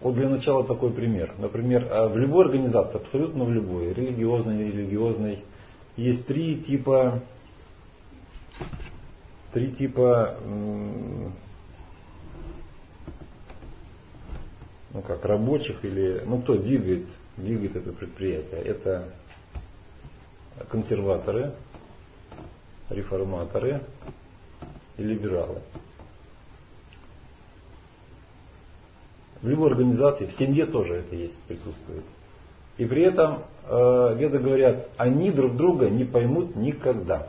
Вот для начала такой пример. Например, в любой организации, абсолютно в любой, религиозной, нерелигиозной, есть три типа рабочих или, кто двигает это предприятие. Это консерваторы, реформаторы и либералы. В любой организации, в семье тоже это есть, присутствует. И при этом веды говорят, они друг друга не поймут никогда.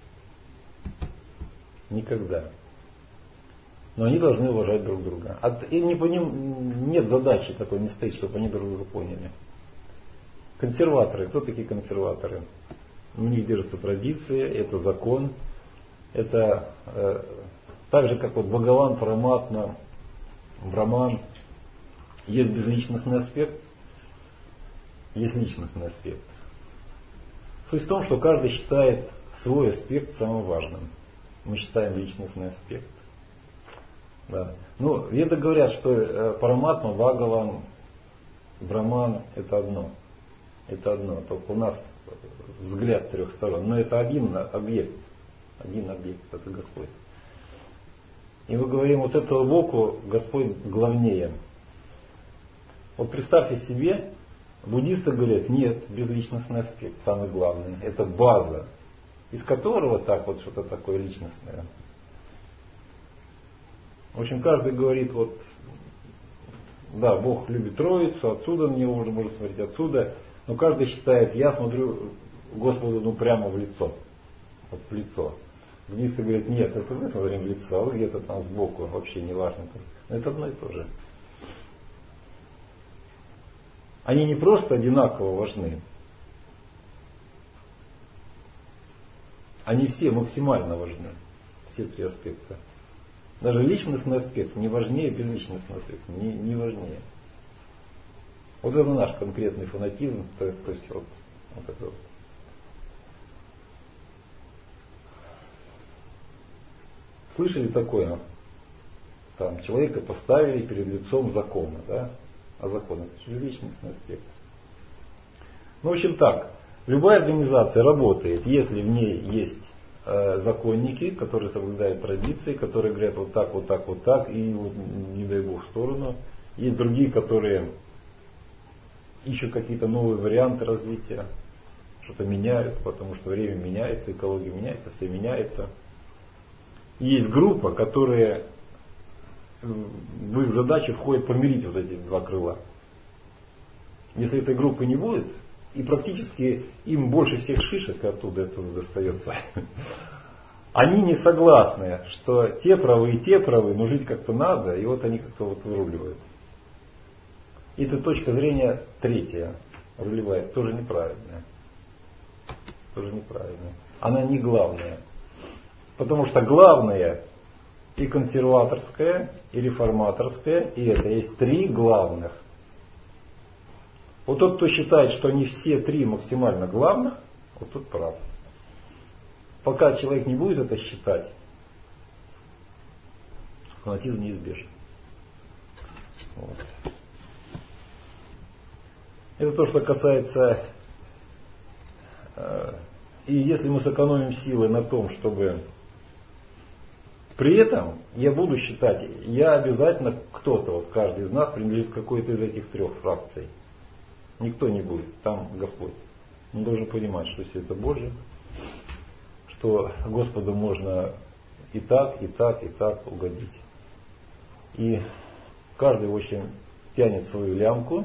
Никогда. Но они должны уважать друг друга. И по ним нет задачи такой, не стоит, чтобы они друг друга поняли. Консерваторы. Кто такие консерваторы? У них держатся традиции, это закон. Это так же, как Бхагаван, Параматма, Браман. Есть безличностный аспект, есть личностный аспект. Суть в том, что каждый считает свой аспект самым важным. Мы считаем личностный аспект. Да. Веды говорят, что Параматма, Бхагаван, Браман это одно. Это одно. Только у нас взгляд с трех сторон. Но это один объект. Один объект, это Господь. И мы говорим, вот этого боку Господь главнее. Вот представьте себе, буддисты говорят, нет, безличностный аспект, самый главный. Это база, из которого так вот что-то такое личностное. В общем, каждый говорит, да, Бог любит Троицу, отсюда на него можно смотреть, отсюда. Но каждый считает, я смотрю Господу прямо в лицо. Вот в лицо. Буддисты говорят, нет, это мы смотрим в лицо, а вы где-то там сбоку, вообще не важно. Но это одно и то же. Они не просто одинаково важны. Они все максимально важны. Все три аспекта. Даже личностный аспект не важнее безличностного аспекта. Не важнее. Вот это наш конкретный фанатизм. То есть вот это вот. Слышали такое? Там человека поставили перед лицом закона, да? А закон это безличностный аспект. В общем так, любая организация работает, если в ней есть законники, которые соблюдают традиции, которые говорят вот так, вот так, вот так, и не дай бог в сторону. Есть другие, которые ищут какие-то новые варианты развития, что-то меняют, потому что время меняется, экология меняется, все меняется. И есть группа, которая в их задачу входит помирить вот эти два крыла. Если этой группы не будет, и практически им больше всех шишек оттуда этого достается, они не согласны, что те правы и те правы, но жить как-то надо, и вот они как-то выруливают. И эта точка зрения третья, рулевая, тоже неправильная. Тоже неправильная. Она не главная. Потому что главное и консерваторская, и реформаторская, и это есть три главных. Вот тот, кто считает, что они все три максимально главных, вот тот прав. Пока человек не будет это считать, фанатизм неизбежен. Вот. Это то, что касается... И если мы сэкономим силы на том, чтобы... При этом я буду считать, я обязательно кто-то, вот каждый из нас принадлежит к какой-то из этих трех фракций. Никто не будет, там Господь. Он должен понимать, что все это Божье, что Господу можно и так, и так, и так угодить. И каждый очень тянет свою лямку,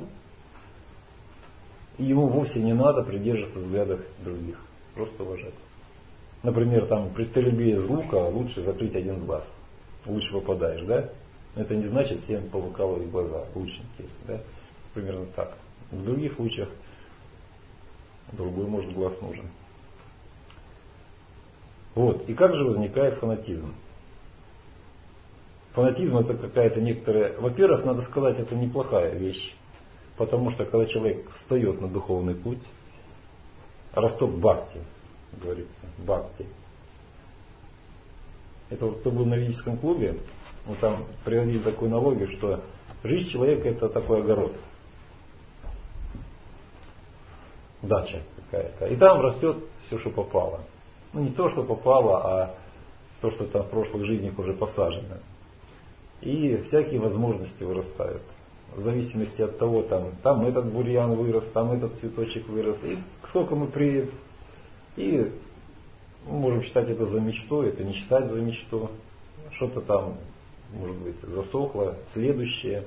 и ему вовсе не надо придерживаться взглядов других, просто уважать. Например, там при стрельбе из лука лучше закрыть один глаз. Лучше попадаешь, да? Но это не значит всем повыкалывать глаза, лучники, да? Примерно так. В других случаях другой, может, глаз нужен. Вот. И как же возникает фанатизм? Фанатизм это какая-то некоторая... Во-первых, надо сказать, это неплохая вещь. Потому что когда человек встает на духовный путь, росток бхакти, говорится, бхакти. Это вот кто был на ведическом клубе, мы там приводили такую аналогию, что Жизнь человека это такой огород. Дача какая-то. И там растет все, что попало. Ну не то, что попало, а то, что там в прошлых жизнях уже посажено. И всякие возможности вырастают. В зависимости от того, там этот бурьян вырос, там этот цветочек вырос. И сколько мы И мы можем считать это за мечту, это не считать за мечту. Что-то там, может быть, засохло, следующее.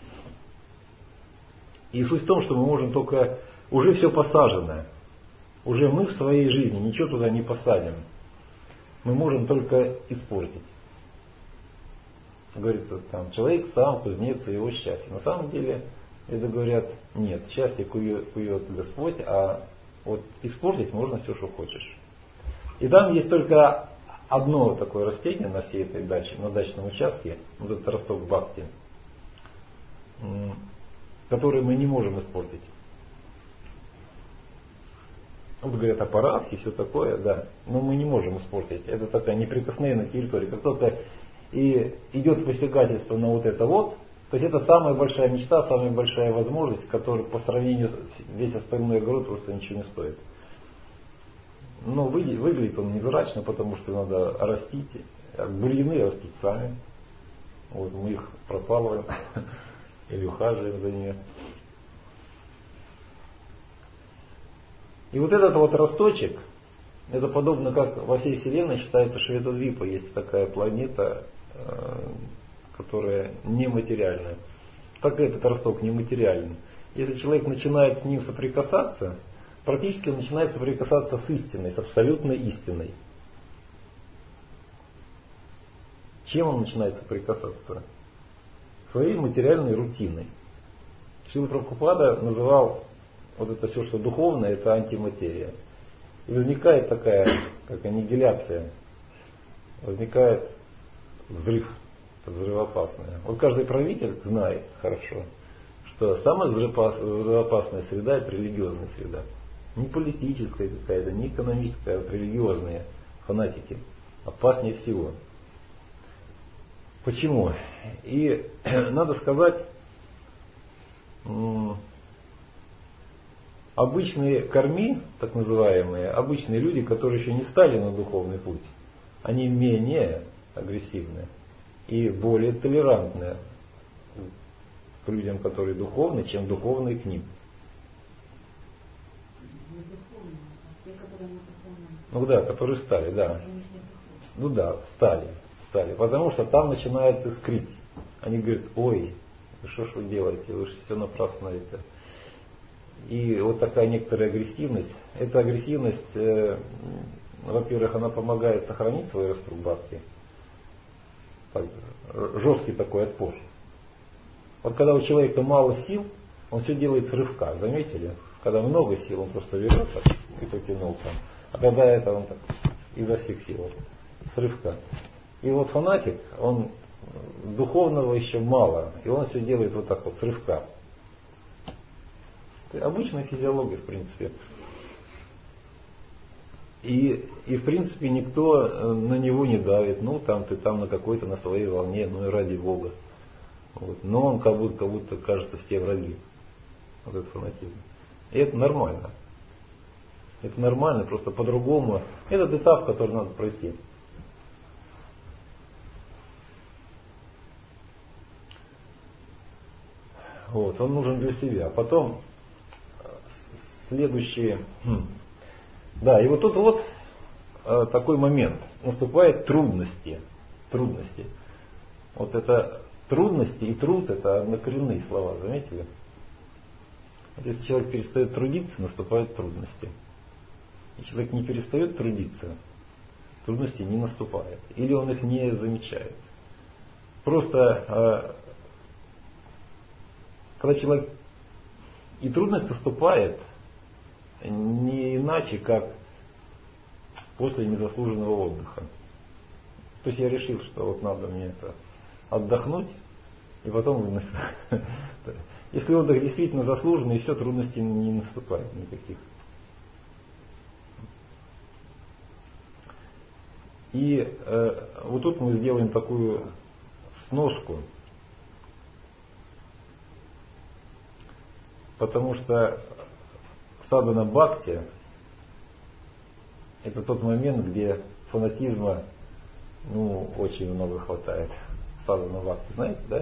И суть в том, что мы можем только... Уже все посажено. Уже мы в своей жизни ничего туда не посадим. Мы можем только испортить. Говорится, там, человек сам кузнец его счастья. На самом деле, это говорят, нет, счастье кует Господь, а вот испортить можно все, что хочешь. И там есть только одно такое растение на всей этой даче, на дачном участке, вот этот росток бхакти, который мы не можем испортить. Вот говорят, аппарат и все такое, да, но мы не можем испортить. Это такая неприкосновенная территория. Как только и идет посягательство на вот это вот, то есть это самая большая мечта, самая большая возможность, которая по сравнению весь остальной огород просто ничего не стоит. Но выглядит он невзрачно, потому что надо растить. Бурьяны растут сами. Вот мы их пропалываем или ухаживаем за ними. И вот этот вот росточек, это подобно как во всей Вселенной считается Шветадвипа, есть такая планета, которая нематериальная. Так и этот росток нематериален. Если человек начинает с ним соприкасаться, практически он начинает соприкасаться с истиной, с абсолютной истиной. Чем он начинает соприкасаться? Своей материальной рутиной. Шрила Прабхупада называл вот это все, что духовное, это антиматерия. И возникает такая, как аннигиляция, возникает взрыв, взрывоопасное. Вот каждый правитель знает хорошо, что самая взрывоопасная среда это религиозная среда. Не политическая какая-то, не экономическая, а вот религиозные фанатики. Опаснее всего. Почему? И надо сказать, обычные карми, так называемые, обычные люди, которые еще не стали на духовный путь, они менее агрессивны и более толерантны к людям, которые духовны, чем духовные к ним. Ну да, которые стали, да. Ну да, стали. Потому что там начинают искрить. Они говорят, ой, что ж вы делаете, вы же все напрасно это. И вот такая некоторая агрессивность. Эта агрессивность, во-первых, она помогает сохранить свой росток бхакти. Жесткий такой отпор. Вот когда у человека мало сил, он все делает с рывка. Заметили? Когда много сил, он просто берет так, и потянул там. А когда это он так изо всех сил, с рывка. И вот фанатик, он духовного еще мало, и он все делает вот так вот, с рывка. Обычная физиология, в принципе. И в принципе никто на него не давит. Ну, там ты там на какой-то, на своей волне, ну и ради Бога. Вот. Но он как будто кажется все враги. Вот этот фанатизм. И это нормально. Это нормально, просто по-другому. Этот этап, который надо пройти. Вот, он нужен для себя. Потом следующие. Да, и вот тут вот такой момент. Наступают трудности. Трудности. Вот это трудности и труд это однокоренные слова, заметили? Вот если человек перестает трудиться, наступают трудности. Если человек не перестает трудиться, трудности не наступает. Или он их не замечает. Просто когда человек и трудность наступает, не иначе, как после незаслуженного отдыха. То есть я решил, что вот надо мне это отдохнуть, и потом выносить. Если отдых действительно заслуженный, все, трудностей не наступает никаких. И вот тут мы сделаем такую сноску. Потому что садхана бхакти это тот момент, где фанатизма очень много хватает. Садхана бхакти, знаете, да?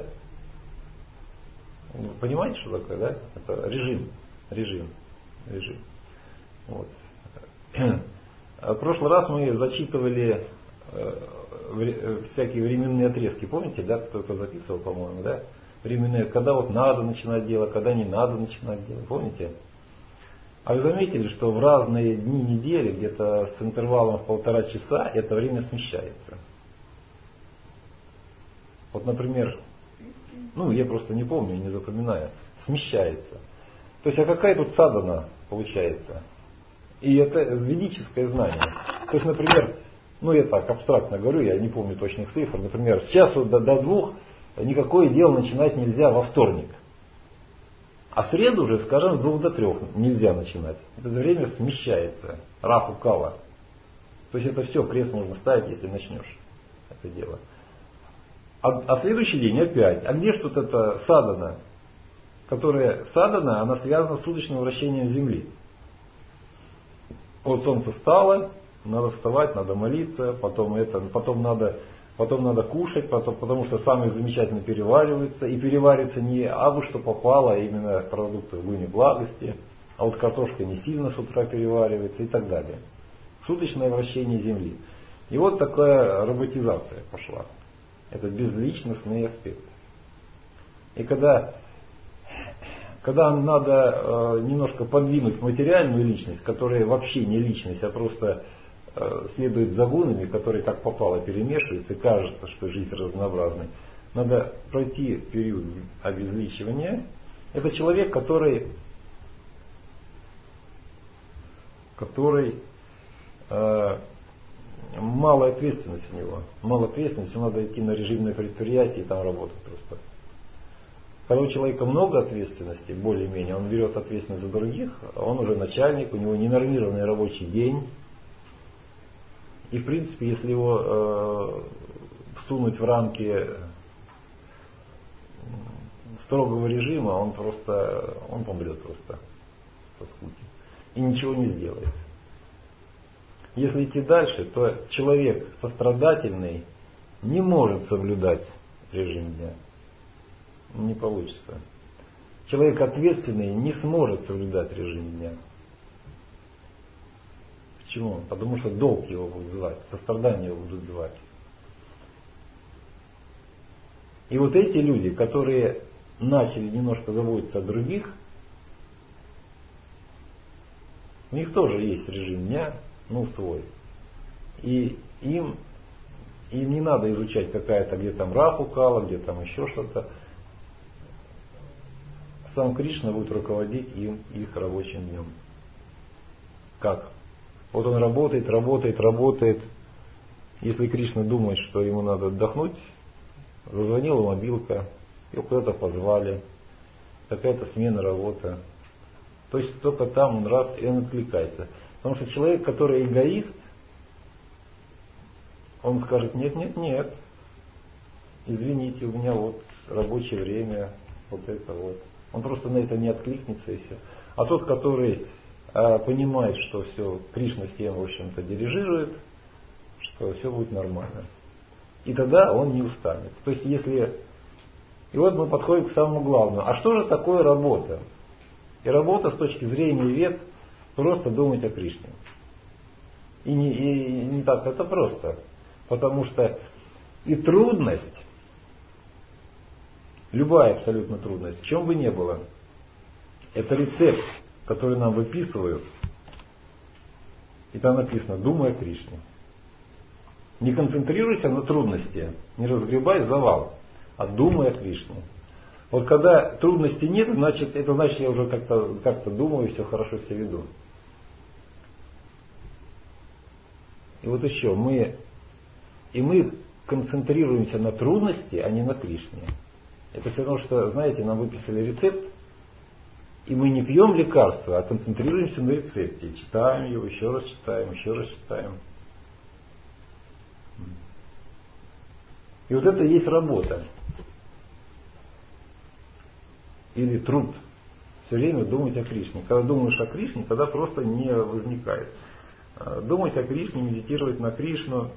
Вы понимаете, что такое, да? Это режим. Вот. В прошлый раз мы зачитывали всякие временные отрезки, помните, да, кто-то записывал, по-моему, да? Временные, когда вот надо начинать дело, когда не надо начинать дело, помните? А вы заметили, что в разные дни недели, где-то с интервалом в 1,5 часа, это время смещается? Вот, например, я просто не помню, не запоминаю, смещается. То есть, а какая тут садхана получается? И это ведическое знание. То есть, например, я так абстрактно говорю, я не помню точных цифр, например, с часу до 2 никакое дело начинать нельзя во вторник. А в среду уже, скажем, с 2 до 3 нельзя начинать. Это время смещается. Раху кала. То есть это все, крест можно ставить, если начнешь это дело. А следующий день опять. А где ж тут эта садхана? Садхана, она связана с суточным вращением Земли. Вот солнце встало, надо вставать, надо молиться, потом надо кушать, потому что самые замечательно перевариваются. И переваривается не абы что попало, а именно продукты в луне благости. А вот картошка не сильно с утра переваривается и так далее. Суточное вращение Земли. И вот такая роботизация пошла. Это безличностный аспект. И когда надо немножко подвинуть материальную личность, которая вообще не личность, а просто следует за гунами, которые как попало перемешиваются, и кажется, что жизнь разнообразная. Надо пройти период обезличивания. Это человек, который малая ответственность у него. Мало ответственности, ему надо идти на режимное предприятие и там работать просто. Когда у человека много ответственности, более-менее, он берет ответственность за других, он уже начальник, у него ненормированный рабочий день. И в принципе, если его всунуть в рамки строгого режима, он помрет просто по скуке. И ничего не сделает. Если идти дальше, то человек сострадательный не может соблюдать режим дня. Не получится. Человек ответственный не сможет соблюдать режим дня. Почему? Потому что долг его будет звать, сострадание его будут звать. И вот эти люди, которые начали немножко заботиться о других, у них тоже есть режим дня, свой. И им не надо изучать какая-то, где там раху кала, где там еще что-то. Сам Кришна будет руководить их рабочим днем. Как? Вот он работает. Если Кришна думает, что ему надо отдохнуть, зазвонила мобилка, его куда-то позвали, какая-то смена работы. То есть только там он раз и он отвлекается. Потому что человек, который эгоист, он скажет: нет, извините, у меня вот рабочее время, вот это вот. Он просто на это не откликнется и все. А тот, который понимает, что все, Кришна всем, в общем-то, дирижирует, что все будет нормально. И тогда он не устанет. То есть И вот мы подходим к самому главному. А что же такое работа? И работа с точки зрения вед просто думать о Кришне. И не так это просто. Потому что и трудность, любая абсолютно трудность, в чем бы ни было, это рецепт, который нам выписывают. И там написано: думай о Кришне. Не концентрируйся на трудности, не разгребай завал, а думай о Кришне. Вот когда трудностей нет, это значит я уже как-то думаю, все хорошо себя веду. И вот еще мы концентрируемся на трудности, а не на Кришне. Это все равно, что, знаете, нам выписали рецепт, и мы не пьем лекарства, а концентрируемся на рецепте. Читаем его, еще раз читаем. И вот это и есть работа. Или труд. Все время думать о Кришне. Когда думаешь о Кришне, тогда просто не возникает. Думать о Кришне, медитировать на Кришну,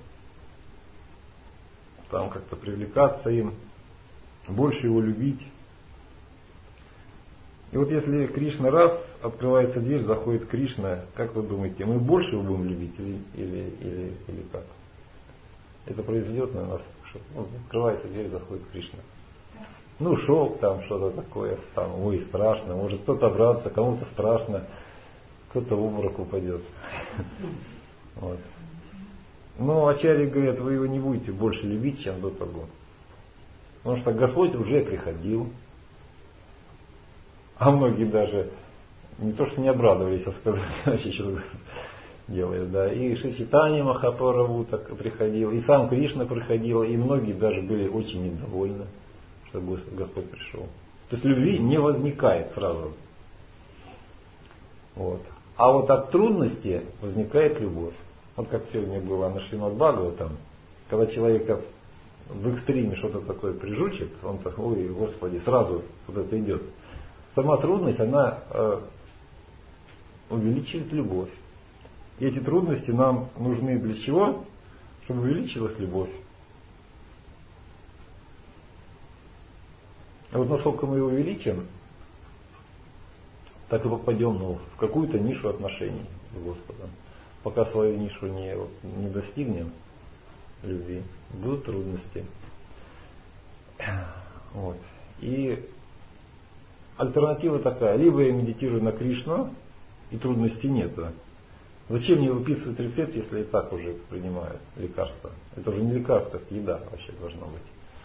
там как-то привлекаться им, больше его любить. И вот если Кришна раз, открывается дверь, заходит Кришна, как вы думаете, мы больше его будем любить или как? Это произведет на нас, что открывается дверь, заходит Кришна. Ну, шок там, что-то такое, там, ой, страшно, может кто-то обрадуется, кому-то страшно, кто-то в обморок упадет. Вот. Но ачарьи говорят, вы его не будете больше любить, чем до того. Потому что Господь уже приходил, а многие даже не то что не обрадовались, а сказали, вообще что делает, да. И Шичитани Махапрабху так приходил, и сам Кришна приходил, и многие даже были очень недовольны, что Господь пришел. То есть любви не возникает сразу. Вот. А вот от трудности возникает любовь. Вот как сегодня было на Шримад Бхагаватам, когда человека в экстриме что-то такое прижучит, он так, ой, Господи, сразу вот это идет. Сама трудность, она увеличивает любовь. И эти трудности нам нужны для чего? Чтобы увеличилась любовь. А вот насколько мы его увеличим, так и попадем в какую-то нишу отношений с Господом. Пока свою нишу не достигнем любви, будут трудности. Вот. И альтернатива такая: либо я медитирую на Кришну, и трудностей нет. Зачем мне выписывать рецепт, если и так уже принимают лекарства? Это уже не лекарство, это еда вообще должна быть.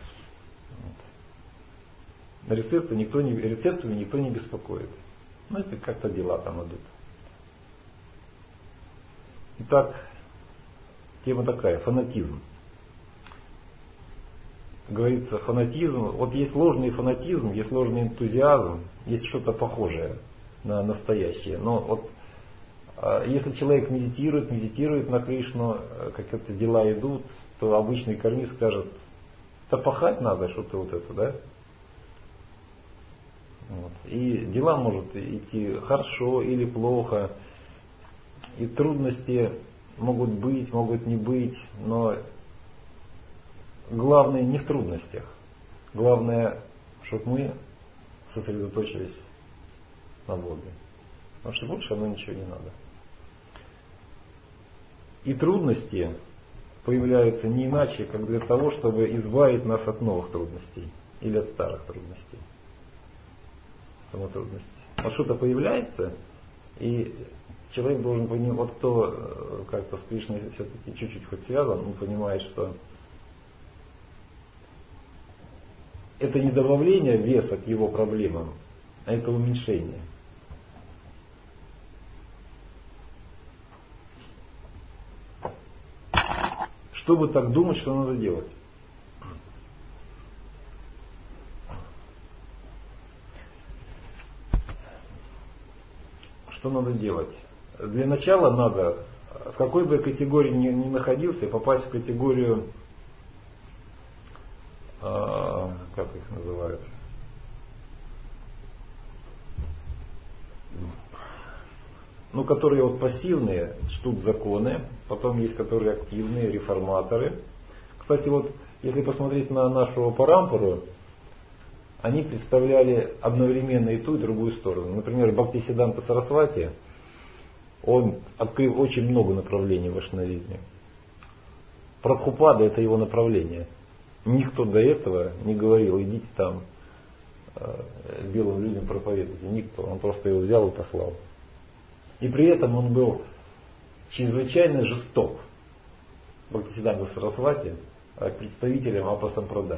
Вот. На рецептами никто не беспокоит. Ну, это как-то дела там идут. Итак, тема такая: фанатизм. Говорится, фанатизм. Вот есть ложный фанатизм, есть ложный энтузиазм, есть что-то похожее на настоящее. Но вот если человек медитирует на Кришну, как это дела идут, то обычный кармист скажет: да пахать надо, что-то вот это, да? Вот. И дела могут идти хорошо или плохо, и трудности могут быть, могут не быть, но главное не в трудностях. Главное, чтобы мы сосредоточились на Боге. Потому что больше оно ничего не надо. И трудности появляются не иначе, как для того, чтобы избавить нас от новых трудностей или от старых трудностей. Самотрудности. Вот что-то появляется, и человек должен понимать, вот кто как-то с Кришной все-таки чуть-чуть хоть связан, он понимает, что это не добавление веса к его проблемам, а это уменьшение. Чтобы так думать, что надо делать? Что надо делать? Для начала надо, в какой бы категории ни находился, попасть в категорию, как их называют, которые вот пассивные, чтут законы, потом есть которые активные, реформаторы. Кстати, вот если посмотреть на нашу Парампару, они представляли одновременно и ту, и другую сторону. Например, Бхактисиданта Сарасвати, он открыл очень много направлений в вайшнавизме. Прабхупада — это его направление. Никто до этого не говорил: идите там белым людям проповедуйте. Никто. Он просто его взял и послал. И при этом он был чрезвычайно жесток. Бхактисиданта Сарасвати представителем Апасампрадай.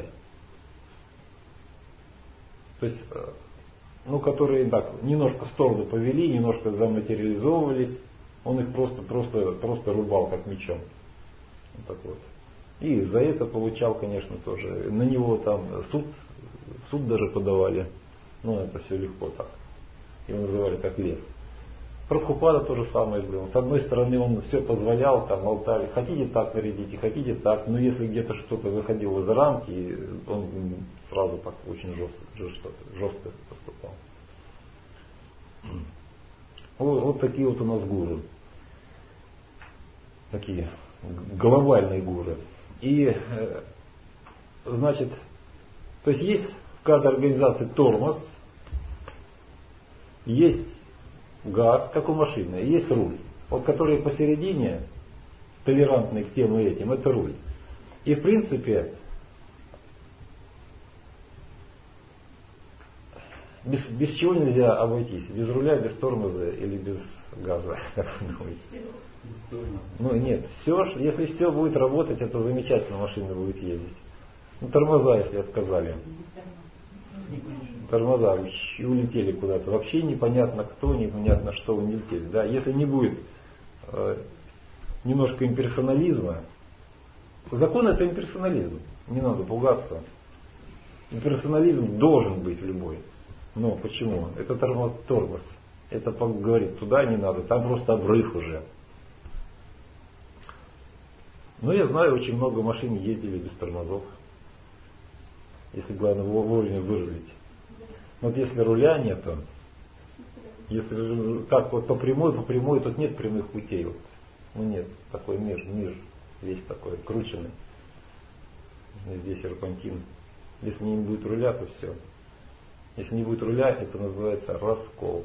То есть, которые так немножко в сторону повели, немножко заматериализовывались, он их просто рубал как мечом. Вот так вот. И за это получал, конечно, тоже. На него там суд даже подавали. Это все легко так. Его называли как лев. Прабхупада то же самое сделал. С одной стороны, он все позволял, там алтарь, хотите так нарядите, хотите так, но если где-то что-то выходило за рамки, он сразу так очень жестко поступал. Вот такие вот у нас гуру. Такие глобальные гуру. И, значит, то есть в каждой организации тормоз, есть газ, как у машины, есть руль. Вот который посередине, толерантный к тем и этим, это руль. И в принципе, без чего нельзя обойтись? Без руля, без тормоза или без газа? Ну нет, все, если все будет работать, это замечательно, машина будет ездить. Ну, тормоза, если отказали. Тормоза улетели куда-то. Вообще непонятно кто, непонятно что улетели. Да? Если не будет немножко имперсонализма, закон это имперсонализм, не надо пугаться. Имперсонализм должен быть любой. Но почему? Это тормоз. Это говорит, туда не надо, там просто обрыв уже. Но я знаю, очень много машин ездили без тормозов. Если главное вовремя вырулить. Вот если руля нету, если как вот по прямой, тут нет прямых путей. Вот. Ну нет, такой мир весь такой, крученный. Здесь серпантин. Если не будет руля, то все. Если не будет руля, это называется раскол.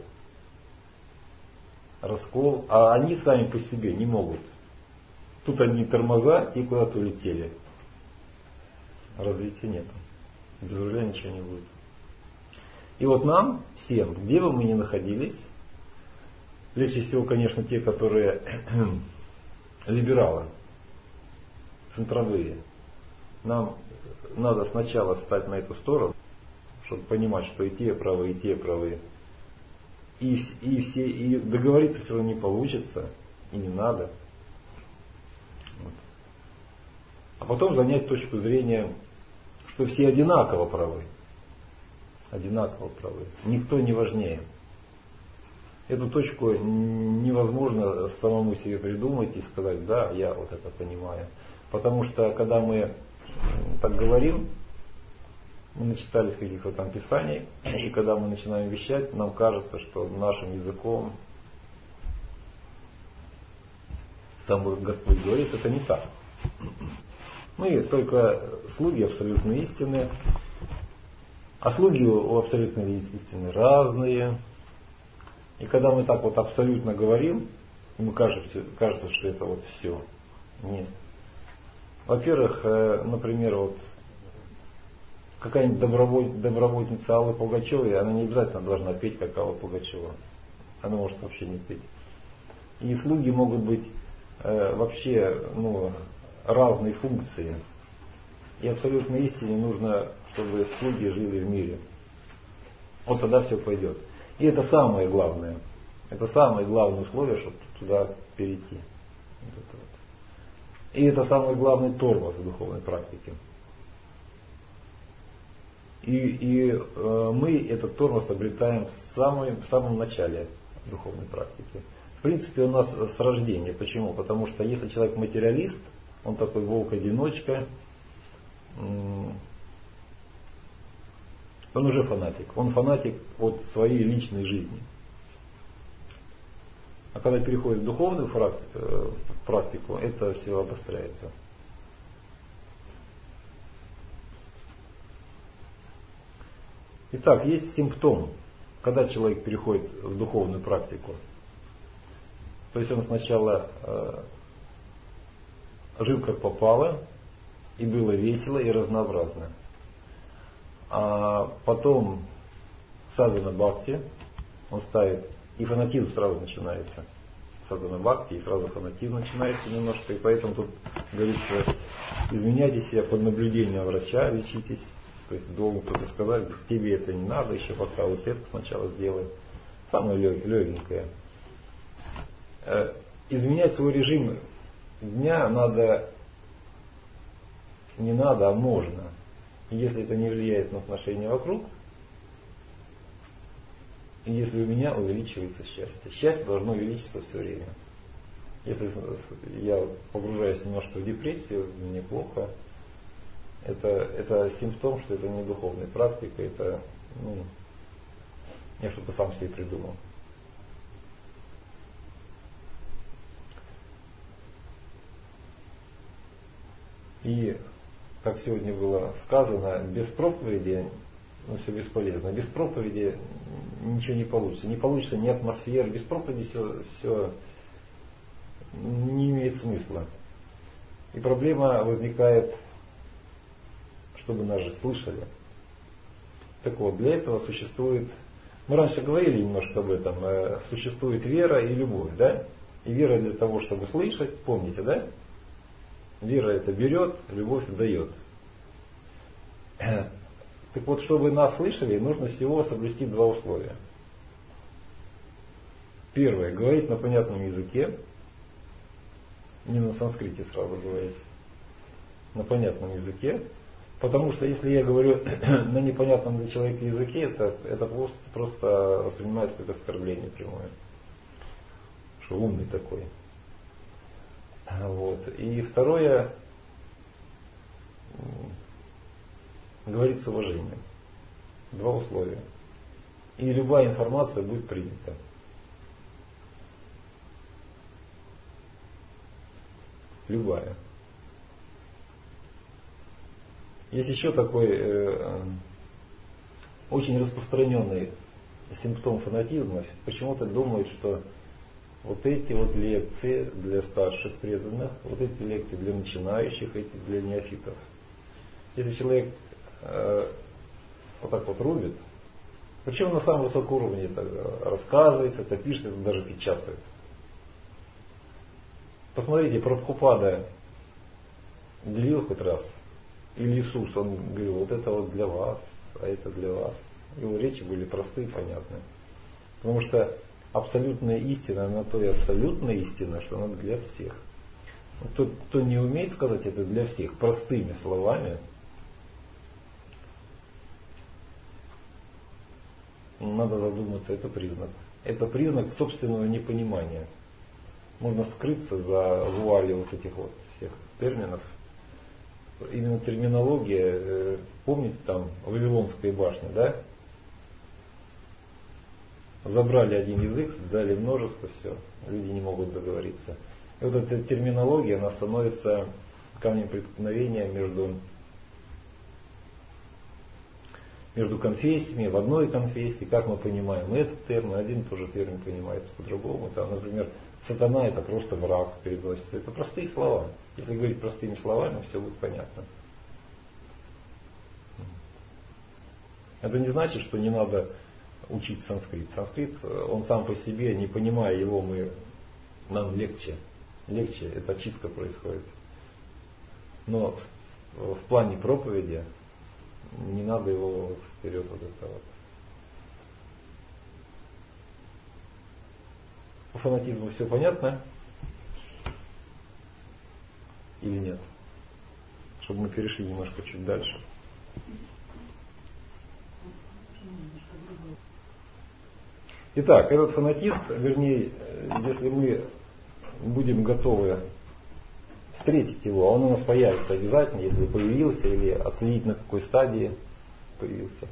Раскол, а они сами по себе не могут. Тут одни тормоза и куда-то улетели. Развития нет. Без руля ничего не будет. И вот нам всем, где бы мы ни находились, легче всего, конечно, те, которые либералы, центровые, нам надо сначала встать на эту сторону, чтобы понимать, что и те правы, и те правы. И договориться все равно не получится, и не надо. Вот. А потом занять точку зрения, что все одинаково правы. Одинаково правы. Никто не важнее. Эту точку невозможно самому себе придумать и сказать, да, я вот это понимаю. Потому что когда мы так говорим, мы начитались каких-то там писаний, и когда мы начинаем вещать, нам кажется, что нашим языком сам Господь говорит, это не так. Мы только слуги абсолютно истины, а слуги у абсолютной истины разные. И когда мы так вот абсолютно говорим, ему кажется, что это вот все. Нет. Во-первых, например, вот какая-нибудь добровольница Аллы Пугачевой, она не обязательно должна петь, как Алла Пугачева. Она может вообще не петь. И слуги могут быть вообще разные функции. И абсолютно истине нужно, чтобы слуги жили в мире. Вот тогда все пойдет. И это самое главное. Это самое главное условие, чтобы туда перейти. И это самый главный тормоз в духовной практике. И мы этот тормоз обретаем в самом начале духовной практики. В принципе, у нас с рождения. Почему? Потому что если человек материалист, он такой волк-одиночка, он уже фанатик. Он фанатик от своей личной жизни. А когда переходит в духовную практику, это все обостряется. Итак, есть симптом, когда человек переходит в духовную практику. То есть он сначала жил как попало, и было весело и разнообразно. А потом садхана бхакти, он ставит, и фанатизм сразу начинается. Садхана бхакти, и сразу фанатизм начинается немножко, и поэтому тут говорится, изменяйте себя под наблюдением врача, лечитесь. То есть должен кто-то сказать, тебе это не надо, еще пока вот это сначала сделай. Самое легенькое. Изменять свой режим дня не надо, а можно. И если это не влияет на отношения вокруг, и если у меня увеличивается счастье. Счастье должно увеличиться все время. Если я погружаюсь немножко в депрессию, мне плохо, это симптом, что это не духовная практика, это я что-то сам себе придумал. И, как сегодня было сказано, без проповеди все бесполезно. Без проповеди ничего не получится. Не получится ни атмосферы. Без проповеди все не имеет смысла. И проблема возникает, чтобы нас же слышали. Так вот, для этого существует, мы раньше говорили немножко об этом, существует вера и любовь, да? И вера для того, чтобы слышать, помните, да? Вера это берет, любовь дает. Так вот, чтобы нас слышали, нужно всего соблюсти два условия. Первое, говорить на понятном языке, не на санскрите сразу говорить, на понятном языке, потому что если я говорю на непонятном для человека языке, это просто воспринимается как оскорбление прямое, что умный такой. Вот. И второе, говорить с уважением. Два условия. И любая информация будет принята. Любая. Есть еще такой очень распространенный симптом фанатизма. Почему-то думают, что вот эти вот лекции для старших преданных, вот эти лекции для начинающих, эти для неофитов. Если человек вот так вот рубит, причем на самом высоком уровне это рассказывает, это пишет, это даже печатает. Посмотрите, Прабхупада делил хоть раз. Или Иисус, он говорил, вот это вот для вас, а это для вас. Его речи были простые и понятные. Потому что абсолютная истина, она то и абсолютная истина, что она для всех. Тот, кто не умеет сказать это для всех простыми словами, надо задуматься, это признак. Это признак собственного непонимания. Можно скрыться за вуалью вот этих вот всех терминов. Именно терминология, помните там Вавилонская башня, да? Забрали один язык, дали множество, все, люди не могут договориться. И вот эта терминология, она становится камнем преткновения между конфессиями, в одной конфессии, как мы понимаем этот термин, один и тот же термин понимается по-другому. Там, например, сатана это просто враг переводится. Это простые слова. Если говорить простыми словами, все будет понятно. Это не значит, что не надо учить санскрит. Санскрит, он сам по себе, не понимая его, нам легче. Легче, это очистка происходит. Но в плане проповеди не надо его вперед вот это вот. По фанатизму все понятно? Или нет? Чтобы мы перешли немножко чуть дальше. Итак, этот фанатизм, вернее, если мы будем готовы встретить его, он у нас появится обязательно, если появился, или отследить на какой стадии появился.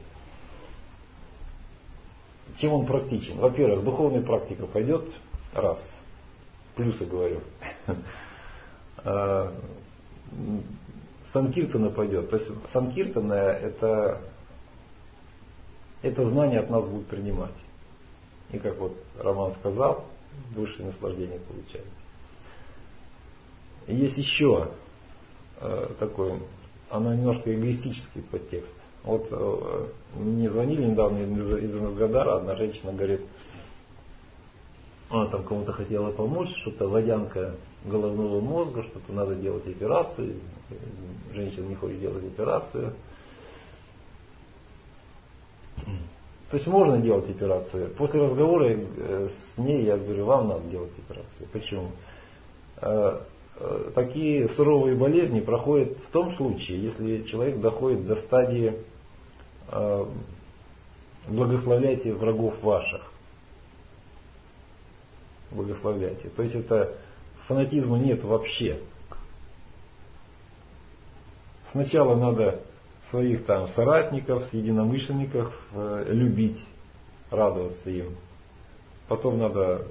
Чем он практичен? Во-первых, духовная практика пойдет, раз, плюсы говорю. Санкиртана пойдет. То есть санкиртана это знание от нас будет принимать. И как вот Роман сказал, высшее наслаждение получает. И есть еще такой, оно немножко эгоистический подтекст. Вот мне звонили недавно из Энергодара, одна женщина говорит, она там кому-то хотела помочь, что-то водянка головного мозга, что-то надо делать операцию, женщина не хочет делать операцию. То есть можно делать операцию. После разговора с ней я говорю, вам надо делать операцию. Почему? Такие суровые болезни проходят в том случае, если человек доходит до стадии благословляйте врагов ваших. Благословляйте. То есть это фанатизма нет вообще. Сначала надо своих там соратников, единомышленников любить, радоваться им. Потом надо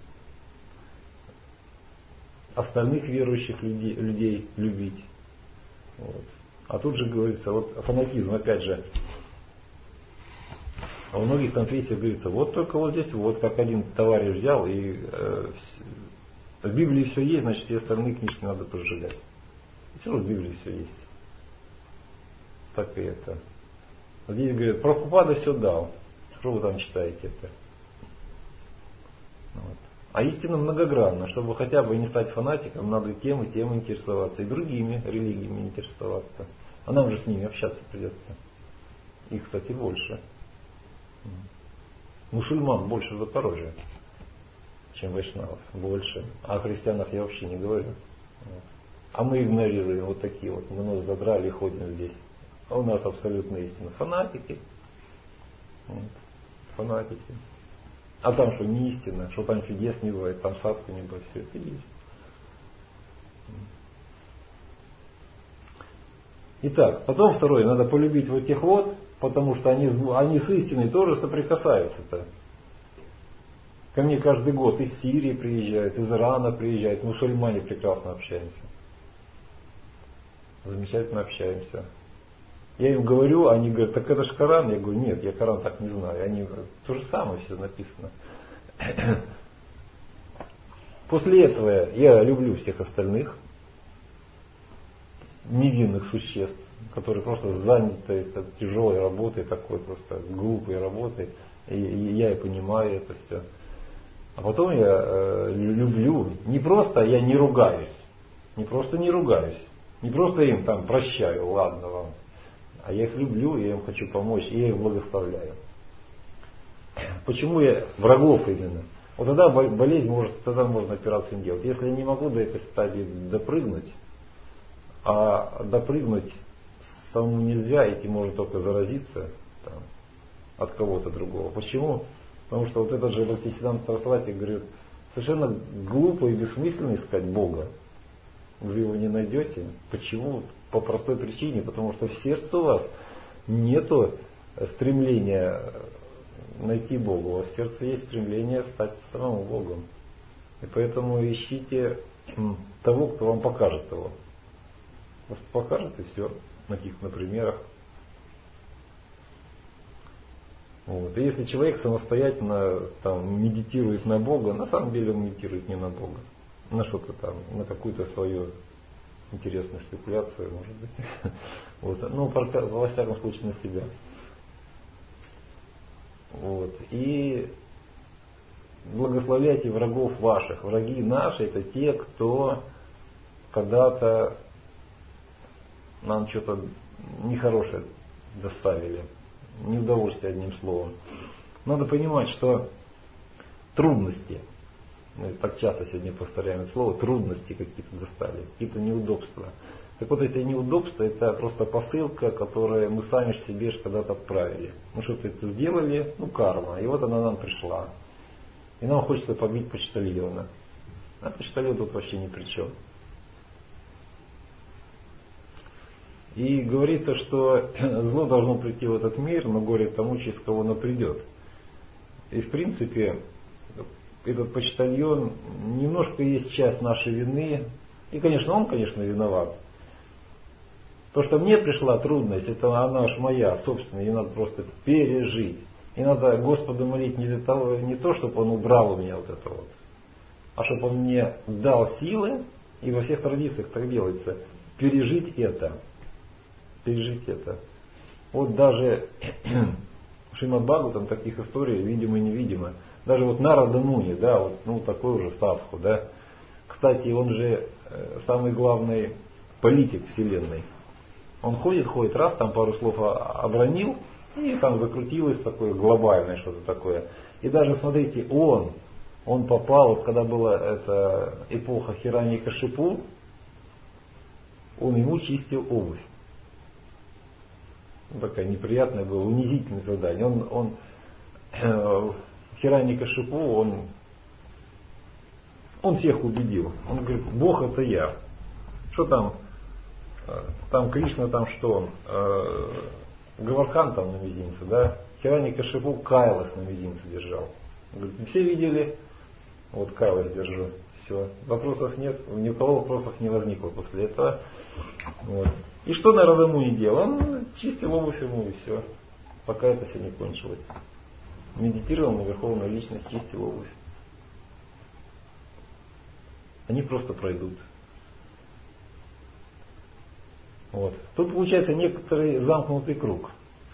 остальных верующих людей любить. Вот. А тут же говорится, вот фанатизм, опять же, а у многих конфессиях говорится, вот только вот здесь, вот как один товарищ взял, и в Библии все есть, значит, все остальные книжки надо пожигать. И все равно в Библии все есть. Так и это. Вот здесь говорят, Прабхупада все дал. Что вы там читаете это? Вот. А истина многогранна. Чтобы хотя бы не стать фанатиком, надо и тем интересоваться, и другими религиями интересоваться. А нам же с ними общаться придется. Их, кстати, больше. Мусульман больше в Запорожье, чем вайшнавов. Больше. А о христианах я вообще не говорю. Вот. А мы игнорируем вот такие вот. Мы нос задрали и ходим здесь. А у нас абсолютно истина. Фанатики. Вот. Фанатики. А там что не истина, что там чудес не бывает, там садку не бывает, все это есть. Итак, потом второе, надо полюбить вот этих вот, потому что они с истиной тоже соприкасаются-то. Ко мне каждый год из Сирии приезжают, из Ирана приезжают, мусульмане прекрасно общаемся. Замечательно общаемся. Я им говорю, они говорят, так это же Коран. Я говорю, нет, я Коран так не знаю. Они говорят, то же самое все написано. После этого я люблю всех остальных невинных существ, которые просто заняты тяжелой работой, такой просто глупой работой. И я и понимаю это все. А потом я люблю, не просто я не ругаюсь, не просто им там прощаю, ладно вам. А я их люблю, я им хочу помочь, и я их благословляю. Почему я врагов именно? Вот тогда болезнь может, тогда можно операцию не делать. Если я не могу до этой стадии допрыгнуть, а допрыгнуть самому нельзя, этим можно только заразиться там, от кого-то другого. Почему? Потому что вот этот же Бхактисиданта Сарасвати говорит, совершенно глупо и бессмысленно искать Бога. Вы его не найдете. Почему? По простой причине, потому что в сердце у вас нету стремления найти Бога, а в сердце есть стремление стать самому Богом. И поэтому ищите того, кто вам покажет его. Просто покажет и все, на каких-то примерах. Вот. И если человек самостоятельно там, медитирует на Бога, на самом деле он медитирует не на Бога, на что-то там, на какую-то свою интересную спекуляцию, может быть. Вот. Ну, во всяком случае, на себя. Вот. И благословляйте врагов ваших. Враги наши это те, кто когда-то нам что-то нехорошее доставили. Неудовольствие, одним словом. Надо понимать, что трудности, мы так часто сегодня повторяем это слово, трудности какие-то достали, какие-то неудобства. Так вот эти неудобства, это просто посылка, которую мы сами себе когда-то отправили. Мы что-то это сделали, карма, и вот она нам пришла. И нам хочется побить почтальона. А почтальон тут вообще ни при чем. И говорится, что зло должно прийти в этот мир, но горе тому, через кого оно придет. И в принципе, этот почтальон немножко есть часть нашей вины. И, конечно, он, виноват. То, что мне пришла трудность, это она уж моя, собственная, ее надо просто пережить. И надо Господу молить не то, чтобы Он убрал у меня вот это вот, а чтобы Он мне дал силы, и во всех традициях так делается, пережить это. Пережить это. Вот даже в Шримад Бхагаватам таких историй, видимо и невидимо. Даже вот Нарада Муни, да, вот, такой уже садху, да. Кстати, он же самый главный политик Вселенной. Он ходит, раз там пару слов обронил, и там закрутилось такое глобальное что-то такое. И даже, смотрите, он попал, вот когда была эта эпоха Хираньякашипу, он ему чистил обувь. Такая неприятная была, унизительное задание. Хираньякашипу, он всех убедил. Он говорит, Бог это я. Что там? Там Кришна, там что он? Гавардхан там на мизинце, да? Хираньякашипу Кайлас на мизинце держал. Он говорит, все видели? Вот Кайлас держу. Все. Вопросов нет, ни у кого вопросов не возникло после этого. Вот. И что Нарада-Муни делал? Он чистил обувь ему и все. Пока это все не кончилось. Медитировал на Верховную Личность, чистил обувь. Они просто пройдут. Вот. Тут получается некоторый замкнутый круг.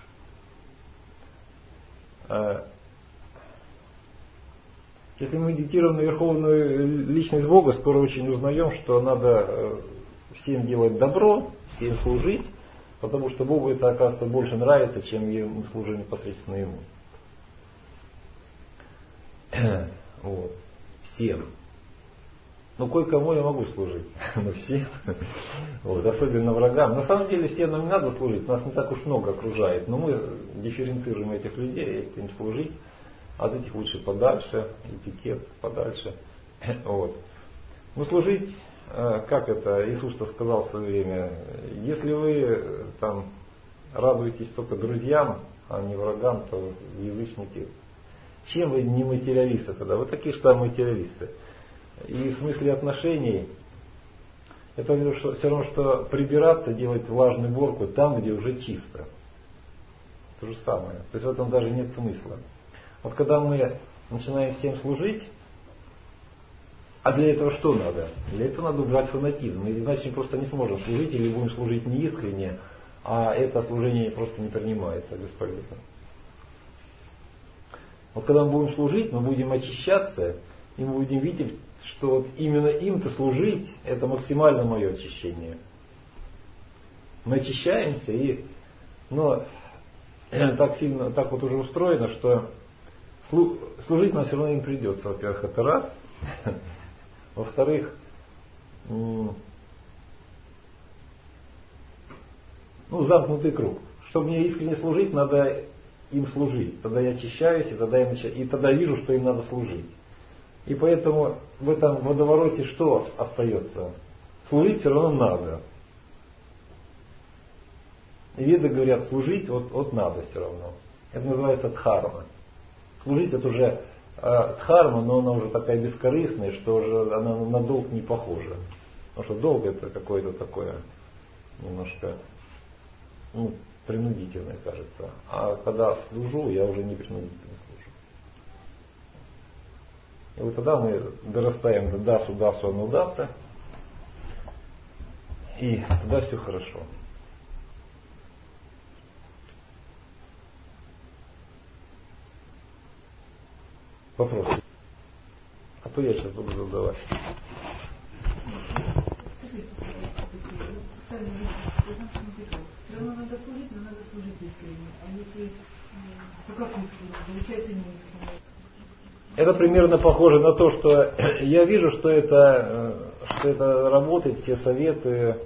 Если мы медитируем на Верховную Личность Бога, скоро очень узнаем, что надо всем делать добро, всем служить, потому что Богу это, оказывается, больше нравится, чем мы служим непосредственно Ему. Вот. Всем. Ну, кое-кому я могу служить, но всем. Вот. Особенно врагам. На самом деле всем нам не надо служить, нас не так уж много окружает, но мы дифференцируем этих людей, им служить. От этих лучше подальше, этикет подальше. Вот. Ну, служить, как это Иисус-то сказал в свое время, если вы там радуетесь только друзьям, а не врагам, то язычники. Чем вы не материалисты тогда? Вы такие же самые материалисты. И в смысле отношений, это все равно, что прибираться, делать влажную уборку там, где уже чисто. То же самое. То есть в этом даже нет смысла. Вот когда мы начинаем всем служить, а для этого что надо? Для этого надо убрать фанатизм. Иначе мы просто не сможем служить или будем служить неискренне, а это служение просто не принимается, бесполезно. Вот когда мы будем служить, мы будем очищаться, и мы будем видеть, что вот именно им-то служить, это максимально мое очищение. Мы очищаемся, но так сильно, так вот уже устроено, что служить нам все равно им придется. Во-первых, это раз. Во-вторых, замкнутый круг. Чтобы мне искренне служить, надо им служить. Тогда я очищаюсь, и тогда вижу, что им надо служить. И поэтому в этом водовороте что остается? Служить все равно надо. И веды говорят, служить вот надо все равно. Это называется дхарма. Служить это уже дхарма, но она уже такая бескорыстная, что уже она на долг не похожа. Потому что долг это какое-то такое немножко принудительное, кажется. А когда служу, я уже не принудительно служу. И вот тогда мы дорастаем до дасу анудаса, и тогда все хорошо. Вопросы? А то я сейчас буду задавать. Скажите, сами все равно надо служить, но надо служить искренне. А если то как искренне? Получается неискренне. Это примерно похоже на то, что я вижу, что это работает, все советуют,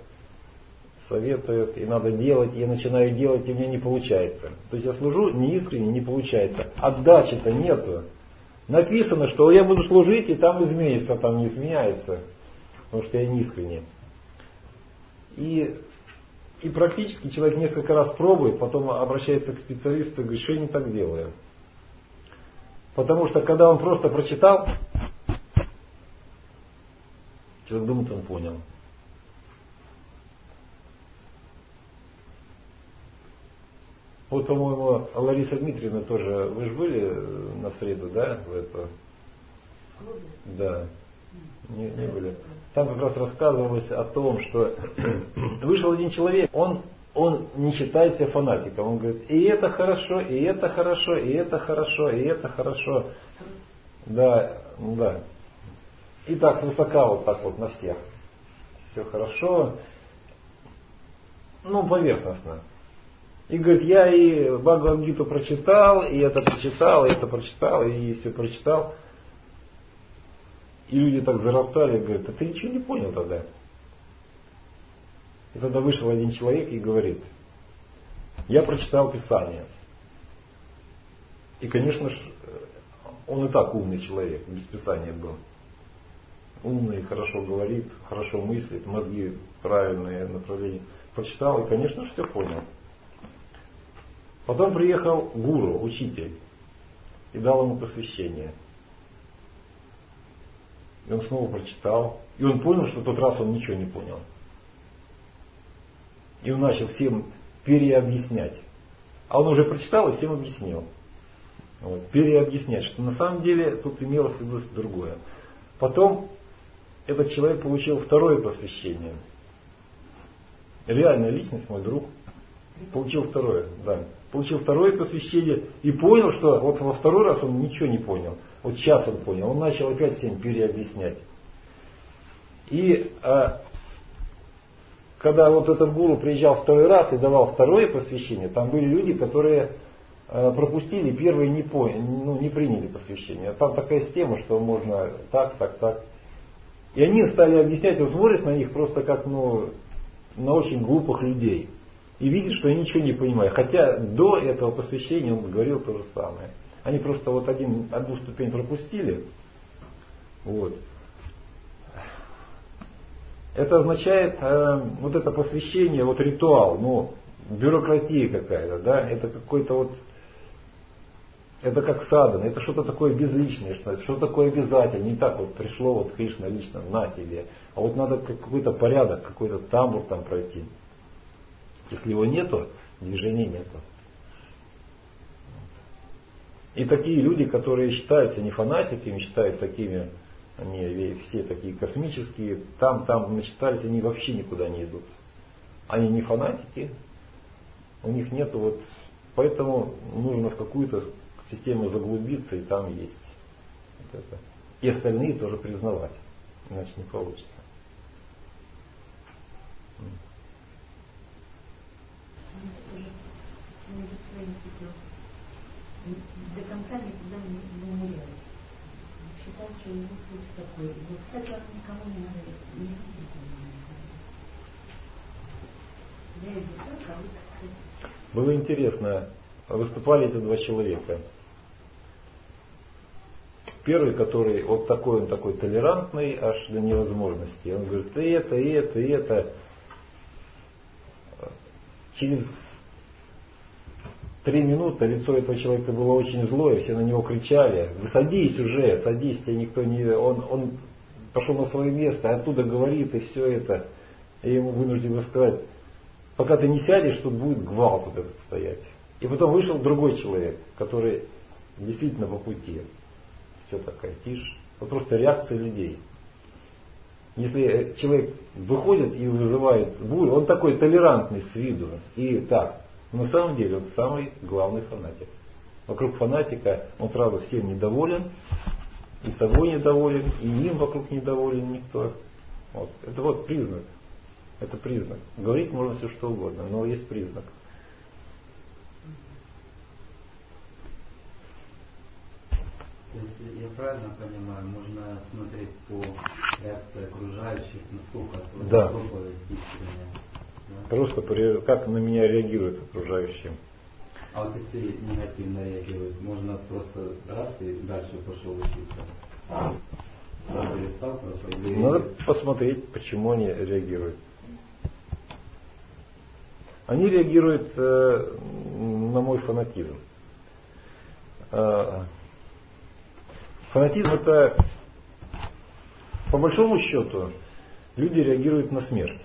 и надо делать, и я начинаю делать, и у меня не получается. То есть я служу неискренне, не получается. Отдачи-то нету. Написано, что я буду служить, и там изменится, там не изменяется, потому что я не искренне. И практически человек несколько раз пробует, потом обращается к специалисту и говорит, что я не так делаю. Потому что когда он просто прочитал, человек думает, он понял. Вот, по-моему, Лариса Дмитриевна тоже, вы же были на среду, да, в это? Да, не были. Там как раз рассказывалось о том, что вышел один человек, он не считает себя фанатиком, он говорит, и это хорошо, и это хорошо, и это хорошо, и это хорошо. Да. И так свысока вот так вот на всех. Все хорошо, поверхностно. И говорит, я и Бхагавад-гиту прочитал, и это прочитал, и это прочитал, и все прочитал. И люди так зароптали, говорят, а ты ничего не понял тогда. И тогда вышел один человек и говорит, я прочитал Писание. И, конечно же, он и так умный человек, без Писания был. Умный, хорошо говорит, хорошо мыслит, мозги правильные направления. Прочитал и, конечно же, все понял. Потом приехал гуру, учитель, и дал ему посвящение. И он снова прочитал. И он понял, что в тот раз он ничего не понял. И он начал всем переобъяснять. А он уже прочитал и всем объяснил. Вот, переобъяснять, что на самом деле тут имелось в виду другое. Потом этот человек получил второе просвещение. Реальная личность, мой друг, получил второе, да. Получил второе просвещение и понял, что вот во второй раз он ничего не понял. Вот сейчас он понял. Он начал опять всем переобъяснять. И когда вот этот гуру приезжал второй раз и давал второе просвещение, там были люди, которые пропустили, первые не приняли посвящение. Там такая система, что можно так. И они стали объяснять, он смотрит на них просто как на очень глупых людей. И видит, что они ничего не понимают. Хотя до этого посвящения он говорил то же самое. Они просто вот одну ступень пропустили. Вот. Это означает, вот это посвящение, вот ритуал, бюрократия какая-то, да, это какой-то вот, это как садхана, это что-то такое безличное, что-то такое обязательное. Не так вот пришло вот Кришна лично на тебе. А вот надо какой-то порядок, какой-то тамбур там пройти. Если его нету, движения нету. И такие люди, которые считаются не фанатиками, считают такими, они все такие космические, там начитались, они вообще никуда не идут. Они не фанатики, у них нету вот, поэтому нужно в какую-то систему заглубиться, и там есть вот это. И остальные тоже признавать, иначе не получится. До конца никуда не умеряет. Считает, что его путь такой. И, кстати, он никому не нравится. Я иду так, а вы, кстати. Было интересно, выступали эти два человека. Первый, который вот такой, он такой толерантный, аж до невозможности. Он говорит, и это. Через 3 минуты лицо этого человека было очень злое, все на него кричали, вы садись уже, садись, тебе никто не... Он пошел на свое место, оттуда говорит и все это. И ему вынуждены сказать, пока ты не сядешь, тут будет гвалт вот этот стоять. И потом вышел другой человек, который действительно по пути. Все такая тишь. Вот просто реакция людей. Если человек выходит и вызывает бурю, он такой толерантный с виду. И так. Но на самом деле он самый главный фанатик. Вокруг фанатика он сразу всем недоволен, и собой недоволен, и им вокруг недоволен никто. Вот. Это вот признак. Это признак. Говорить можно все что угодно, но есть признак. Если я правильно понимаю, можно смотреть по реакции окружающих, насколько проповедь искренняя. Да? Просто как на меня реагируют окружающие. А вот если негативно реагируют, можно просто раз и дальше пошел учиться. Перестал просто. Надо посмотреть, почему они реагируют. Они реагируют на мой фанатизм. Фанатизм — это, по большому счету, люди реагируют на смерть.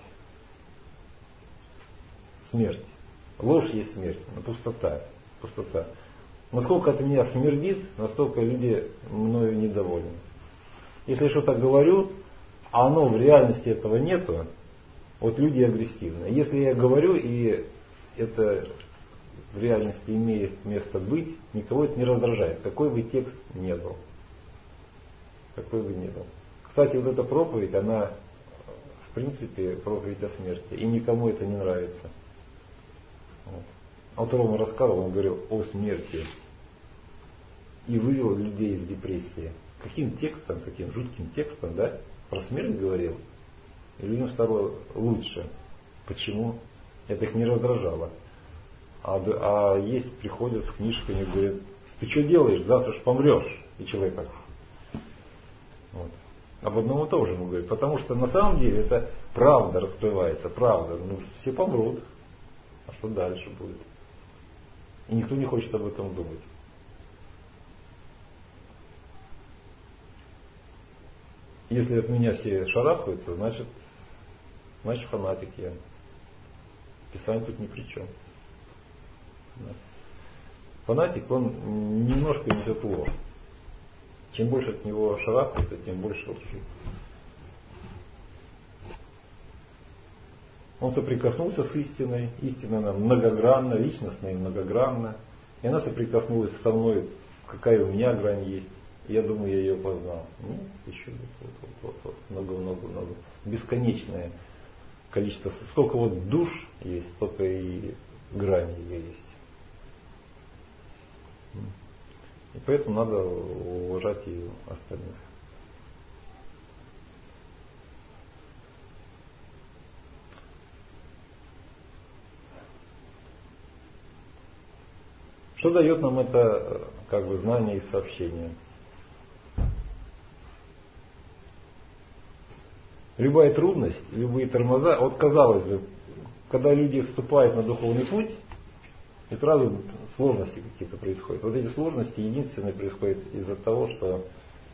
Смерть. Ложь есть смерть, пустота. Насколько от меня смердит, настолько люди мною недовольны. Если я что-то говорю, а оно в реальности этого нету, вот люди агрессивны. Если я говорю, и это в реальности имеет место быть, никого это не раздражает, какой бы текст ни был. Какой бы ни был. Кстати, вот эта проповедь, она в принципе проповедь о смерти, и никому это не нравится. Вот. Вот Рома рассказывал, он говорил о смерти и вывел людей из депрессии. Каким текстом, таким жутким текстом, да, про смерть говорил, и людям стало лучше. Почему? Это их не раздражало. А есть, приходят с книжками и говорят, ты что делаешь, завтра ж помрешь. И человек так. Вот. Об одном и том же ему говорит, потому что на самом деле это правда раскрывается, правда. Все помрут, а что дальше будет? И никто не хочет об этом думать. Если от меня все шарахаются, значит фанатик я. Писание тут ни при чем. Да. Фанатик, он немножко несет ложь. Чем больше от него шарахается, тем больше лжи. Он соприкоснулся с истиной. Истина она многогранна, личностная и многогранна. И она соприкоснулась со мной, какая у меня грань есть. И я думаю, я ее познал. Нет, еще много. Бесконечное количество. Сколько вот душ есть, столько и грани ее есть. И поэтому надо уважать и остальных. Что дает нам это как бы знание и сообщение? Любая трудность, любые тормоза, вот казалось бы, когда люди вступают на духовный путь, и сразу сложности какие-то происходят. Вот эти сложности единственные происходят из-за того, что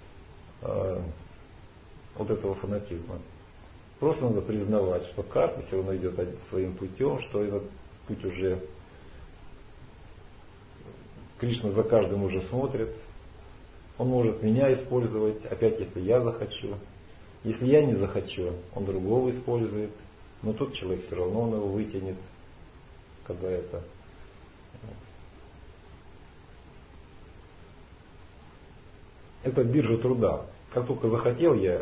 вот этого фанатизма. Просто надо признавать, что карма все равно идет своим путем, что этот путь уже Кришна за каждым уже смотрит. Он может меня использовать, опять если я захочу. Если я не захочу, он другого использует. Но тот человек все равно он его вытянет, когда это. Это биржа труда. Как только захотел я,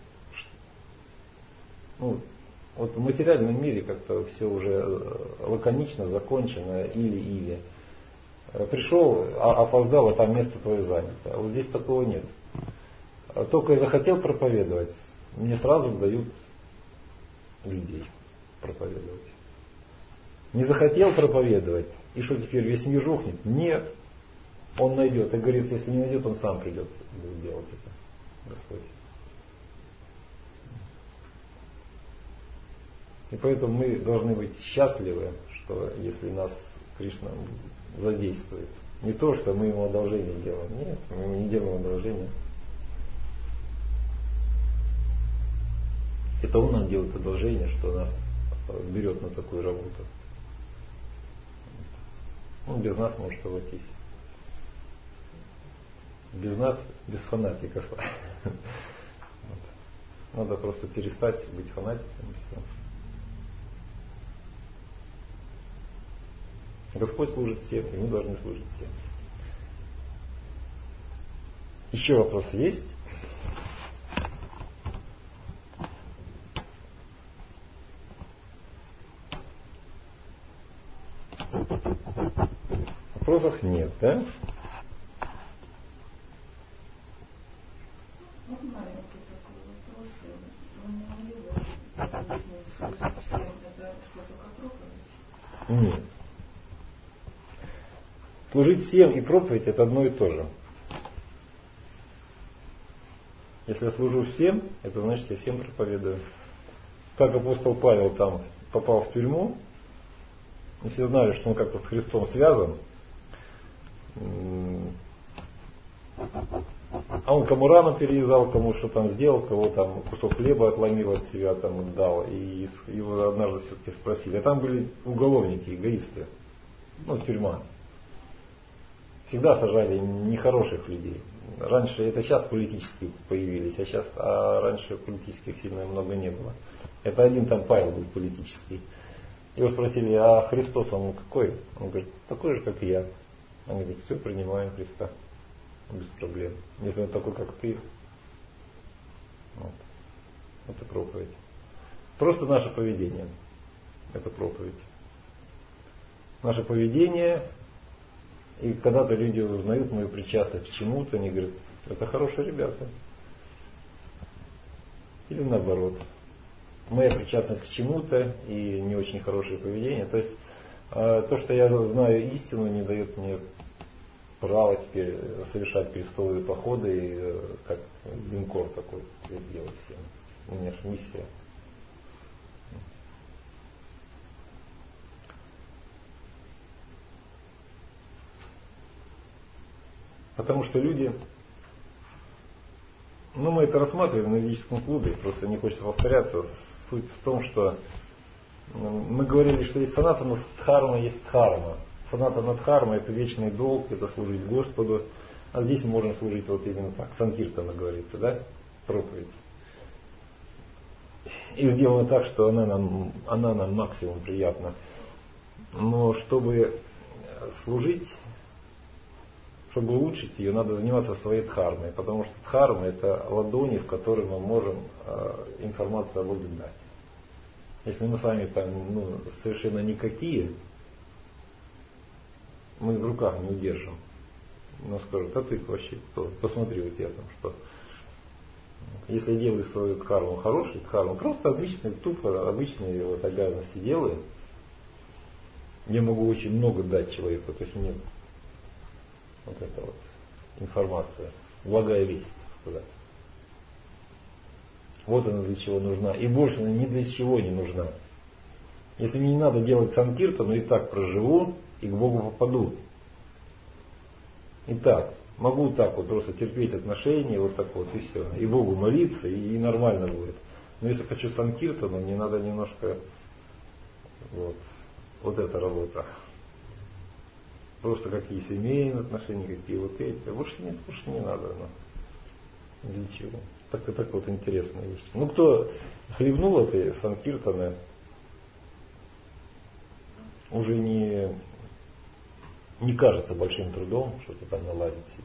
вот в материальном мире как-то все уже лаконично, закончено, или. Пришел, опоздал, а там место твое занято. А вот здесь такого нет. Только я захотел проповедовать, мне сразу дают людей проповедовать. Не захотел проповедовать, и что теперь весь мир рухнет? Нет. Он найдет. И говорит, если не найдет, он сам придет делать это. Господь. И поэтому мы должны быть счастливы, что если нас Кришна задействует. Не то, что мы ему одолжение делаем. Нет, мы ему не делаем одолжение. Это он нам делает одолжение, что нас берет на такую работу. Он без нас может обойтись. Без нас, без фанатиков. Надо просто перестать быть фанатиком и все. Господь служит всем, и мы должны служить всем. Еще вопросы есть? Вопросов нет, да? Нет. Служить всем и проповедь это одно и то же. Если я служу всем, это значит я всем проповедую. Как апостол Павел там попал в тюрьму, и все знали, что он как-то с Христом связан, а он кому рану перевязал, кому что там сделал, кого там кусок хлеба отломил от себя, там дал, и его однажды все-таки спросили. А там были уголовники, эгоисты, тюрьма. Всегда сажали нехороших людей. Раньше, это сейчас политические появились, а раньше политических сильно много не было. Это один там Павел был политический. Его спросили, а Христос, он какой? Он говорит, такой же, как и я. Они говорят, все, принимаем Христа. Без проблем. Если он такой, как ты. Вот. Это проповедь. Просто наше поведение. Это проповедь. Наше поведение. И когда-то люди узнают мою причастность к чему-то, они говорят, это хорошие ребята. Или наоборот. Моя причастность к чему-то и не очень хорошее поведение. То есть то, что я знаю истину, не дает мне права теперь совершать крестовые походы и как линкор такой делать всем. У меня же миссия. Потому что люди, мы это рассматриваем на ведическом клубе, просто не хочется повторяться. Суть в том, что Мы говорили, что есть санатана дхарма, есть дхарма. Санатана дхарма — это вечный долг, это служить Господу. А здесь мы можем служить вот именно так. Санкиртана говорится, да? Проповедь. И сделано так, что она нам максимум приятна. Но чтобы служить, чтобы улучшить ее, надо заниматься своей дхармой. Потому что дхарма — это ладони, в которые мы можем информацию о Боге дать. Если мы сами там совершенно никакие, мы в руках не удержим. Но скажут: а ты вообще кто? Посмотри у тебя там что. Если я делаю свою дхарму хорошей, дхарму просто обычные, тупо обычные вот обязанности делаю, я могу очень много дать человеку. То есть мне вот эта вот информация, благая весть, так сказать. Вот она для чего нужна. И больше она ни для чего не нужна. Если мне не надо делать санкиртану, и так проживу, и к Богу попаду. И так. Могу так вот просто терпеть отношения, вот так вот, и все. И Богу молиться, и нормально будет. Но если хочу санкиртану, мне надо немножко вот эта работа. Просто какие семейные отношения, какие вот эти. Больше не надо. Но. Для чего? Так вот интересная вещь. Ну, кто хлебнул этой санкиртаны, уже не кажется большим трудом что-то там наладить себе.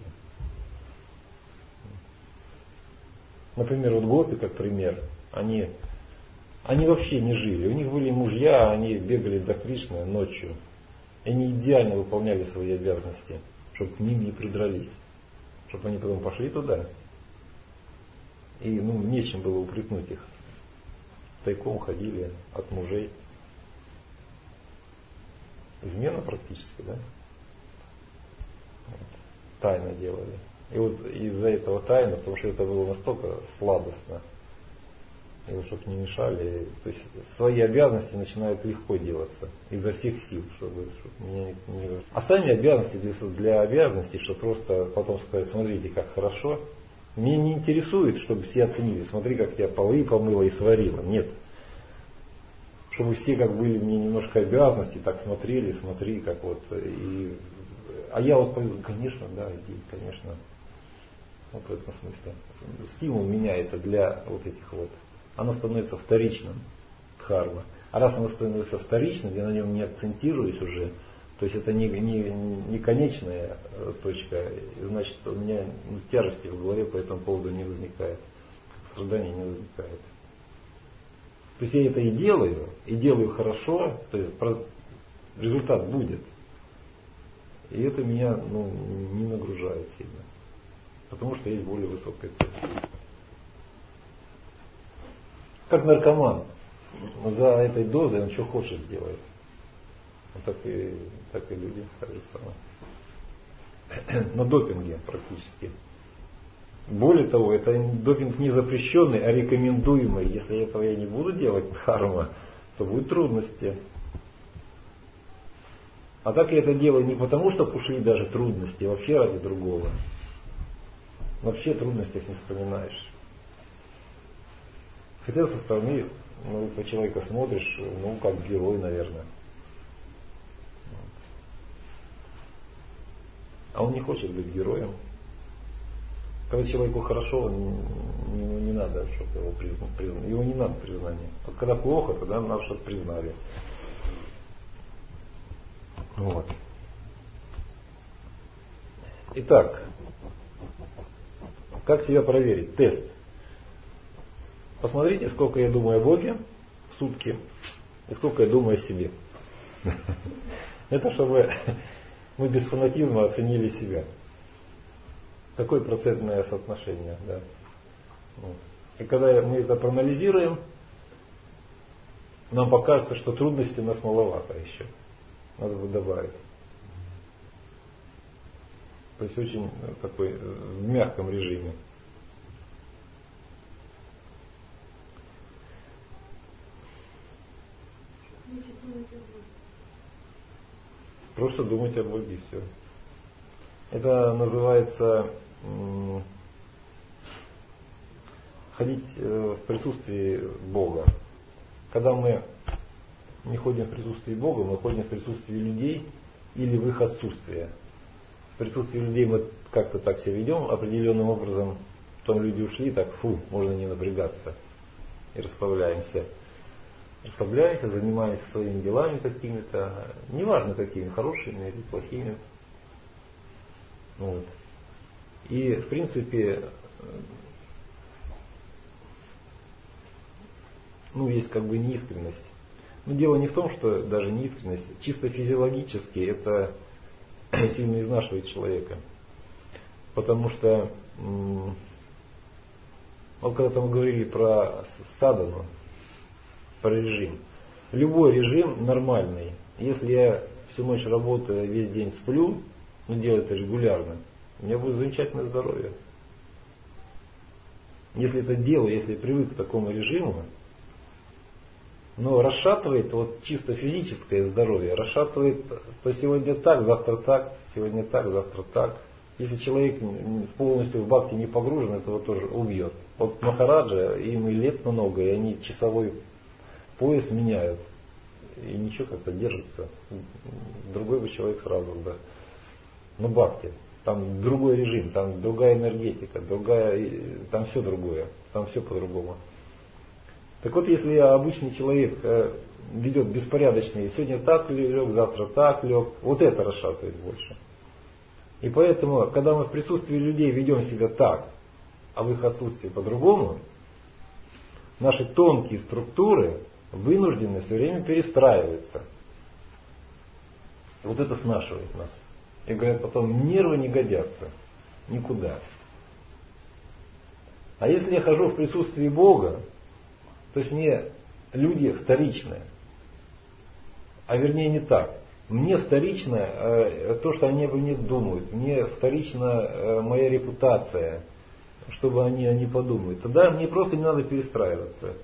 Например, вот гопи, как пример, они вообще не жили. У них были мужья, они бегали до Кришны ночью. И они идеально выполняли свои обязанности, чтобы к ним не придрались. Чтобы они потом пошли туда. И нечем было упрекнуть их. Тайком ходили от мужей. Измена практически, да? Тайно делали. И вот из-за этого тайно, потому что это было настолько сладостно, и вот чтобы не мешали, то есть свои обязанности начинают легко делаться изо всех сил, чтобы меня не... А сами обязанности для обязанностей, чтобы просто потом сказать: смотрите, как хорошо. Меня не интересует, чтобы все оценили: смотри, как я полы помыла и сварила. Нет. Чтобы все как были мне немножко обязанности, так смотрели, смотри, как вот. А я вот, конечно, да, иди, конечно. Вот в этом смысле. Стимул меняется для вот этих вот. Оно становится вторичным, дхарма. А раз оно становится вторичным, я на нем не акцентируюсь уже, то есть это не конечная точка, значит, у меня тяжести в голове по этому поводу не возникает, страдания не возникает. То есть я это и делаю хорошо, то есть результат будет. И это меня не нагружает сильно. Потому что есть более высокая цель. Как наркоман. За этой дозой он что хочет сделает. Так и люди так же самое. На допинге практически. Более того, это допинг не запрещенный, а рекомендуемый. Если этого я не буду делать, дхарма, то будут трудности. А так я это делаю не потому, что ушли даже трудности, а вообще ради другого. Вообще о трудностях не вспоминаешь. Хотя со стороны, по человека смотришь, как герой, наверное. А он не хочет быть героем. Когда человеку хорошо, не надо, чтобы его признали. Его не надо признания. Вот когда плохо, тогда надо, чтобы признали. Вот. Итак, как себя проверить? Тест. Посмотрите, сколько я думаю о Боге в сутки и сколько я думаю о себе. Это чтобы мы без фанатизма оценили себя. Такое процентное соотношение. Да. И когда мы это проанализируем, нам покажется, что трудностей у нас маловато еще. Надо бы добавить. То есть очень такой в мягком режиме. Просто думать о Боге и все. Это называется ходить в присутствии Бога. Когда мы не ходим в присутствии Бога, мы ходим в присутствии людей или в их отсутствие. В присутствии людей мы как-то так себя ведем определенным образом, потом люди ушли, так, можно не напрягаться. И расслабляемся. Расслабляемся, занимаемся своими делами какими-то, неважно какими, хорошими или плохими. Вот. И в принципе, есть как бы неискренность. Но дело не в том, что даже неискренность, чисто физиологически это сильно изнашивает человека. Потому что, когда мы говорили про садану, про режим. Любой режим нормальный. Если я всю ночь работаю, весь день сплю, делаю это регулярно, у меня будет замечательное здоровье. Если это делаю, если я привык к такому режиму, но расшатывает чисто физическое здоровье, расшатывает, то сегодня так, завтра так, сегодня так, завтра так. Если человек полностью в бхакти не погружен, это его тоже убьет. Вот Махараджа, им и лет много, и они часовой пояс меняют. И ничего, как-то держится. Другой бы человек сразу, да. Но бхакти, там другой режим, там другая энергетика, там все другое, там все по-другому. Так вот, если обычный человек ведет беспорядочный, сегодня так лег, завтра так лег, вот это расшатывает больше. И поэтому, когда мы в присутствии людей ведем себя так, а в их отсутствии по-другому, наши тонкие структуры вынуждены все время перестраиваться. Вот это снашивает нас. И говорят потом, нервы не годятся никуда. А если я хожу в присутствии Бога, то есть мне люди вторичные, а вернее не так. Мне вторично то, что они обо мне думают. Мне вторично моя репутация, чтобы они подумают. Тогда мне просто не надо перестраиваться.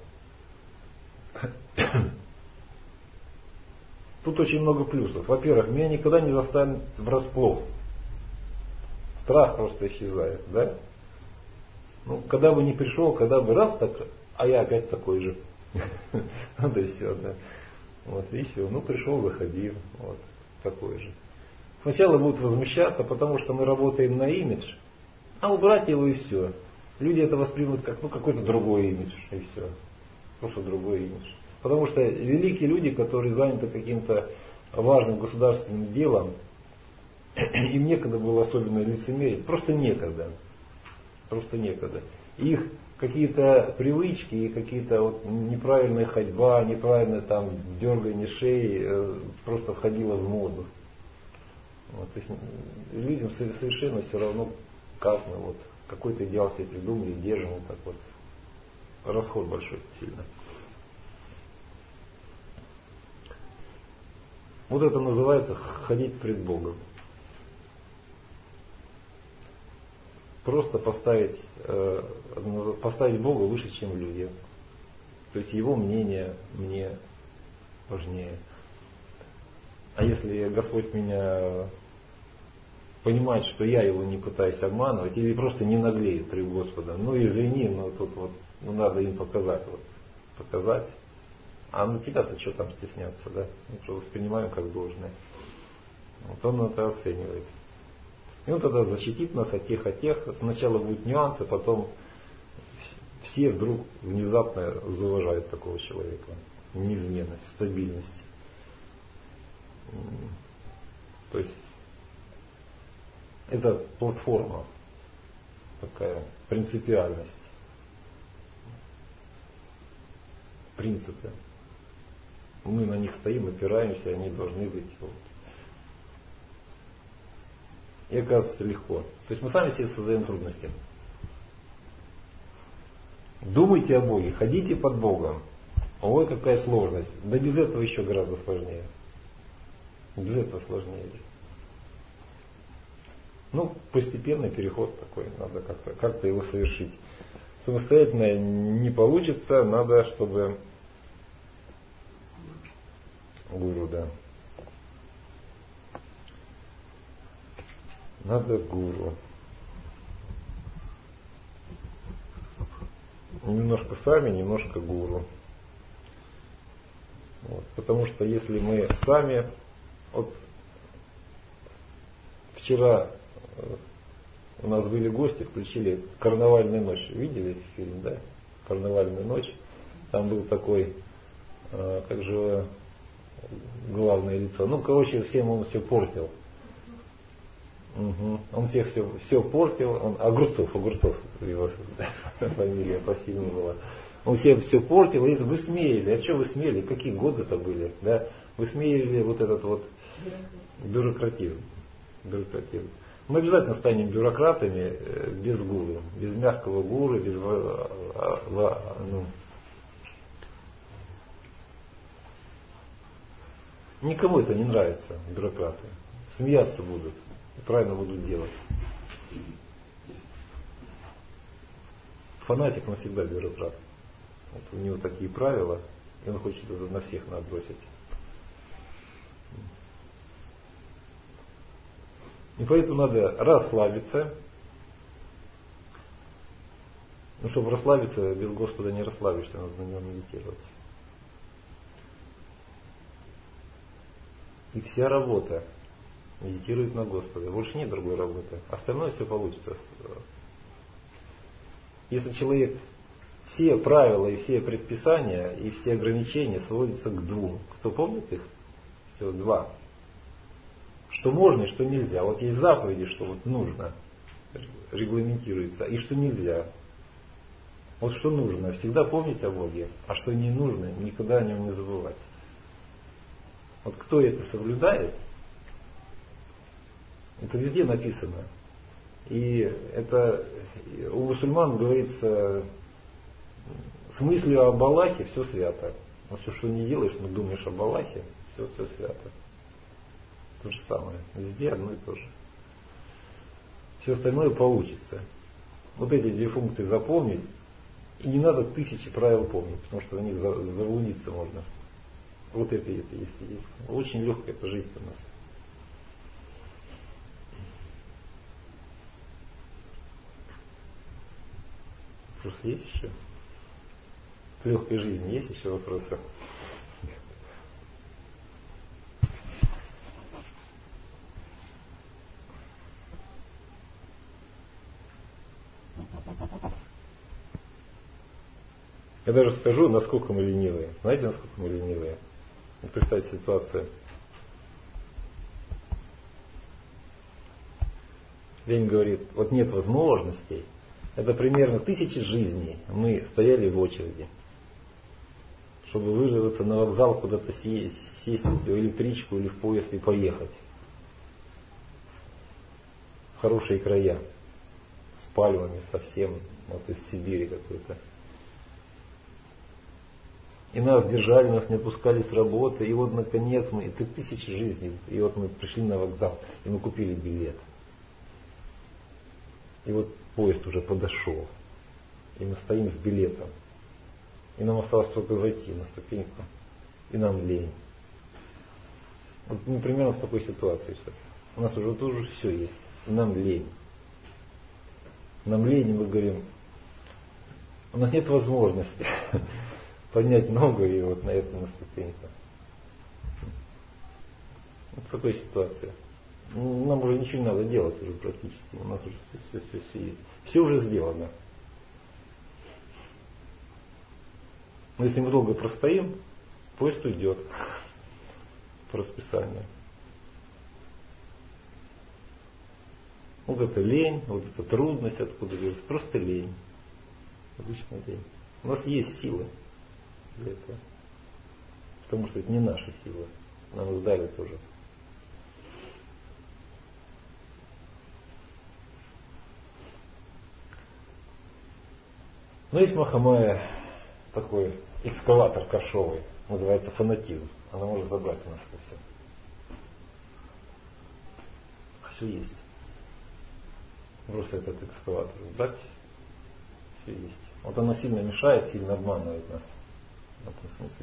Тут очень много плюсов. Во-первых, меня никогда не застанет врасплох. Страх просто исчезает, да? Когда бы не пришел, когда бы раз так, а я опять такой же. Да и все, да. И все. Пришел, заходи. Такой же. Сначала будут возмущаться, потому что мы работаем на имидж, а убрать его и все. Люди это воспримут как какой-то другой имидж, и все. Просто другой имидж. Потому что великие люди, которые заняты каким-то важным государственным делом, им некогда было особенно лицемерить. Просто некогда. Просто некогда. Их какие-то привычки и какие-то неправильная ходьба, неправильное дергание шеи просто входило в моду. То есть людям совершенно все равно, как мы какой-то идеал себе придумали, держим расход большой сильно. Это называется ходить пред Богом. Просто поставить Бога выше, чем люди. То есть его мнение мне важнее. А если Господь меня понимает, что я его не пытаюсь обманывать, или просто не наглеет пред Господом, извини, но тут надо им показать. Показать. А на тебя-то что там стесняться, да? Мы что воспринимаем как должное. Он это оценивает. И он тогда защитит нас от тех. Сначала будут нюансы, потом все вдруг внезапно зауважают такого человека. Неизменность, стабильность. То есть это платформа, такая принципиальность. Принципы. Мы на них стоим, опираемся, они должны быть. И оказывается легко. То есть мы сами себе создаем трудности. Думайте о Боге, ходите под Богом. Ой, какая сложность. Да без этого еще гораздо сложнее. Без этого сложнее. Постепенный переход такой, надо как-то его совершить. Самостоятельно не получится, надо, чтобы гуру, да. Надо гуру. Немножко сами, немножко гуру. Потому что если мы сами, вот вчера у нас были гости, включили «Карнавальную ночь». Видели фильм, да? «Карнавальная ночь». Там был такой, как же главное лицо. Ну, короче, всем он все портил. Угу. Он всех все портил. Он, Огурцов его фамилия по фильму была. Он всем все портил и высмеяли. А что высмеяли? Какие годы это были? Да? Высмеяли вот этот вот бюрократизм. Мы обязательно станем бюрократами без гуру, без мягкого гуру, без никому это не нравится, бюрократы. Смеяться будут и правильно будут делать. Фанатик, он всегда бюрократ. Вот у него такие правила, и он хочет это на всех набросить. И поэтому надо расслабиться. Ну, чтобы расслабиться, без Господа не расслабишься, надо на нем медитировать. И вся работа медитирует на Господа. Больше нет другой работы. Остальное все получится. Если человек все правила и все предписания и все ограничения сводятся к двум. Кто помнит их? Всего два. Что можно и что нельзя. Вот есть заповеди, что вот нужно, регламентируется, и что нельзя. Вот что нужно, всегда помнить о Боге, а что не нужно, никогда о нем не забывать. Вот кто это соблюдает, это везде написано. И это у мусульман говорится, с мыслью об Аллахе все свято. Но все, что не делаешь, но думаешь об Аллахе, все свято. То же самое. Везде одно и то же. Все остальное получится. Вот эти две функции запомнить. И не надо тысячи правил помнить, потому что в них заблудиться можно. Вот это есть. Очень легкая эта жизнь у нас. Просто есть еще? К легкой жизни есть еще вопросы? Я даже скажу, насколько мы ленивые. Знаете, насколько мы ленивые? Вот представьте ситуацию. Лень говорит, вот нет возможностей. Это примерно 1000 жизней. Мы стояли в очереди, чтобы вызваться на вокзал, куда-то сесть в электричку или в поезд и поехать. В хорошие края. С пальмами совсем. Вот из Сибири какой-то. И нас держали, нас не отпускали с работы. И вот наконец мы, это 1000 жизней. И вот мы пришли на вокзал, и мы купили билет. И вот поезд уже подошел. И мы стоим с билетом. И нам осталось только зайти на ступеньку. И нам лень. Вот мы примерно в такой ситуации сейчас. У нас уже тоже все есть. И нам лень. Нам лень, и мы говорим, у нас нет возможности поднять ногу и вот на эту ступеньку. Вот в такой ситуации. Нам уже ничего не надо делать уже практически. У нас уже все есть. Все уже сделано. Но если мы долго простоим, поезд уйдет по расписанию. Вот это лень, вот эта трудность откуда берется. Просто лень. Обычная лень. У нас есть силы для этого. Потому что это не наша сила. Нам их дали тоже. Но есть Махамая такой экскаватор ковшовый, называется фанатизм. Она может забрать у нас это все. Все есть. Просто этот экскаватор брать, все есть. Вот оно сильно мешает, сильно обманывает нас. В этом смысле.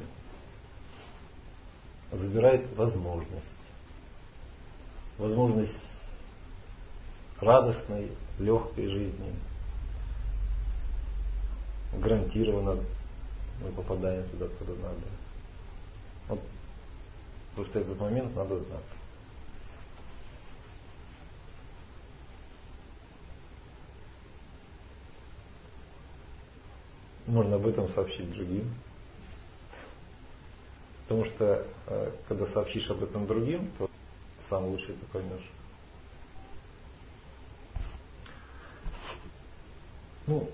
Забирает возможность. Возможность радостной, легкой жизни. Гарантированно мы попадаем туда, куда надо. Вот Потому что этот момент надо знать. Можно об этом сообщить другим. Потому что, когда сообщишь об этом другим, то сам лучше это поймешь. Ну,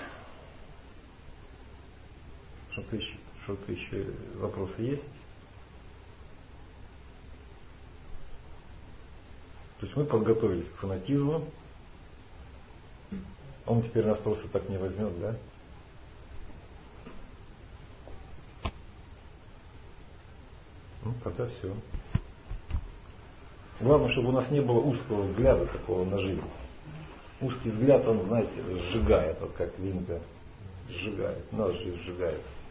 что-то еще вопросы есть? То есть мы подготовились к фанатизму. Он теперь нас просто так не возьмет, да? Ну, тогда все. Главное, чтобы у нас не было узкого взгляда такого на жизнь. Узкий взгляд, он, знаете, сжигает, вот как винка сжигает, нас же сжигает.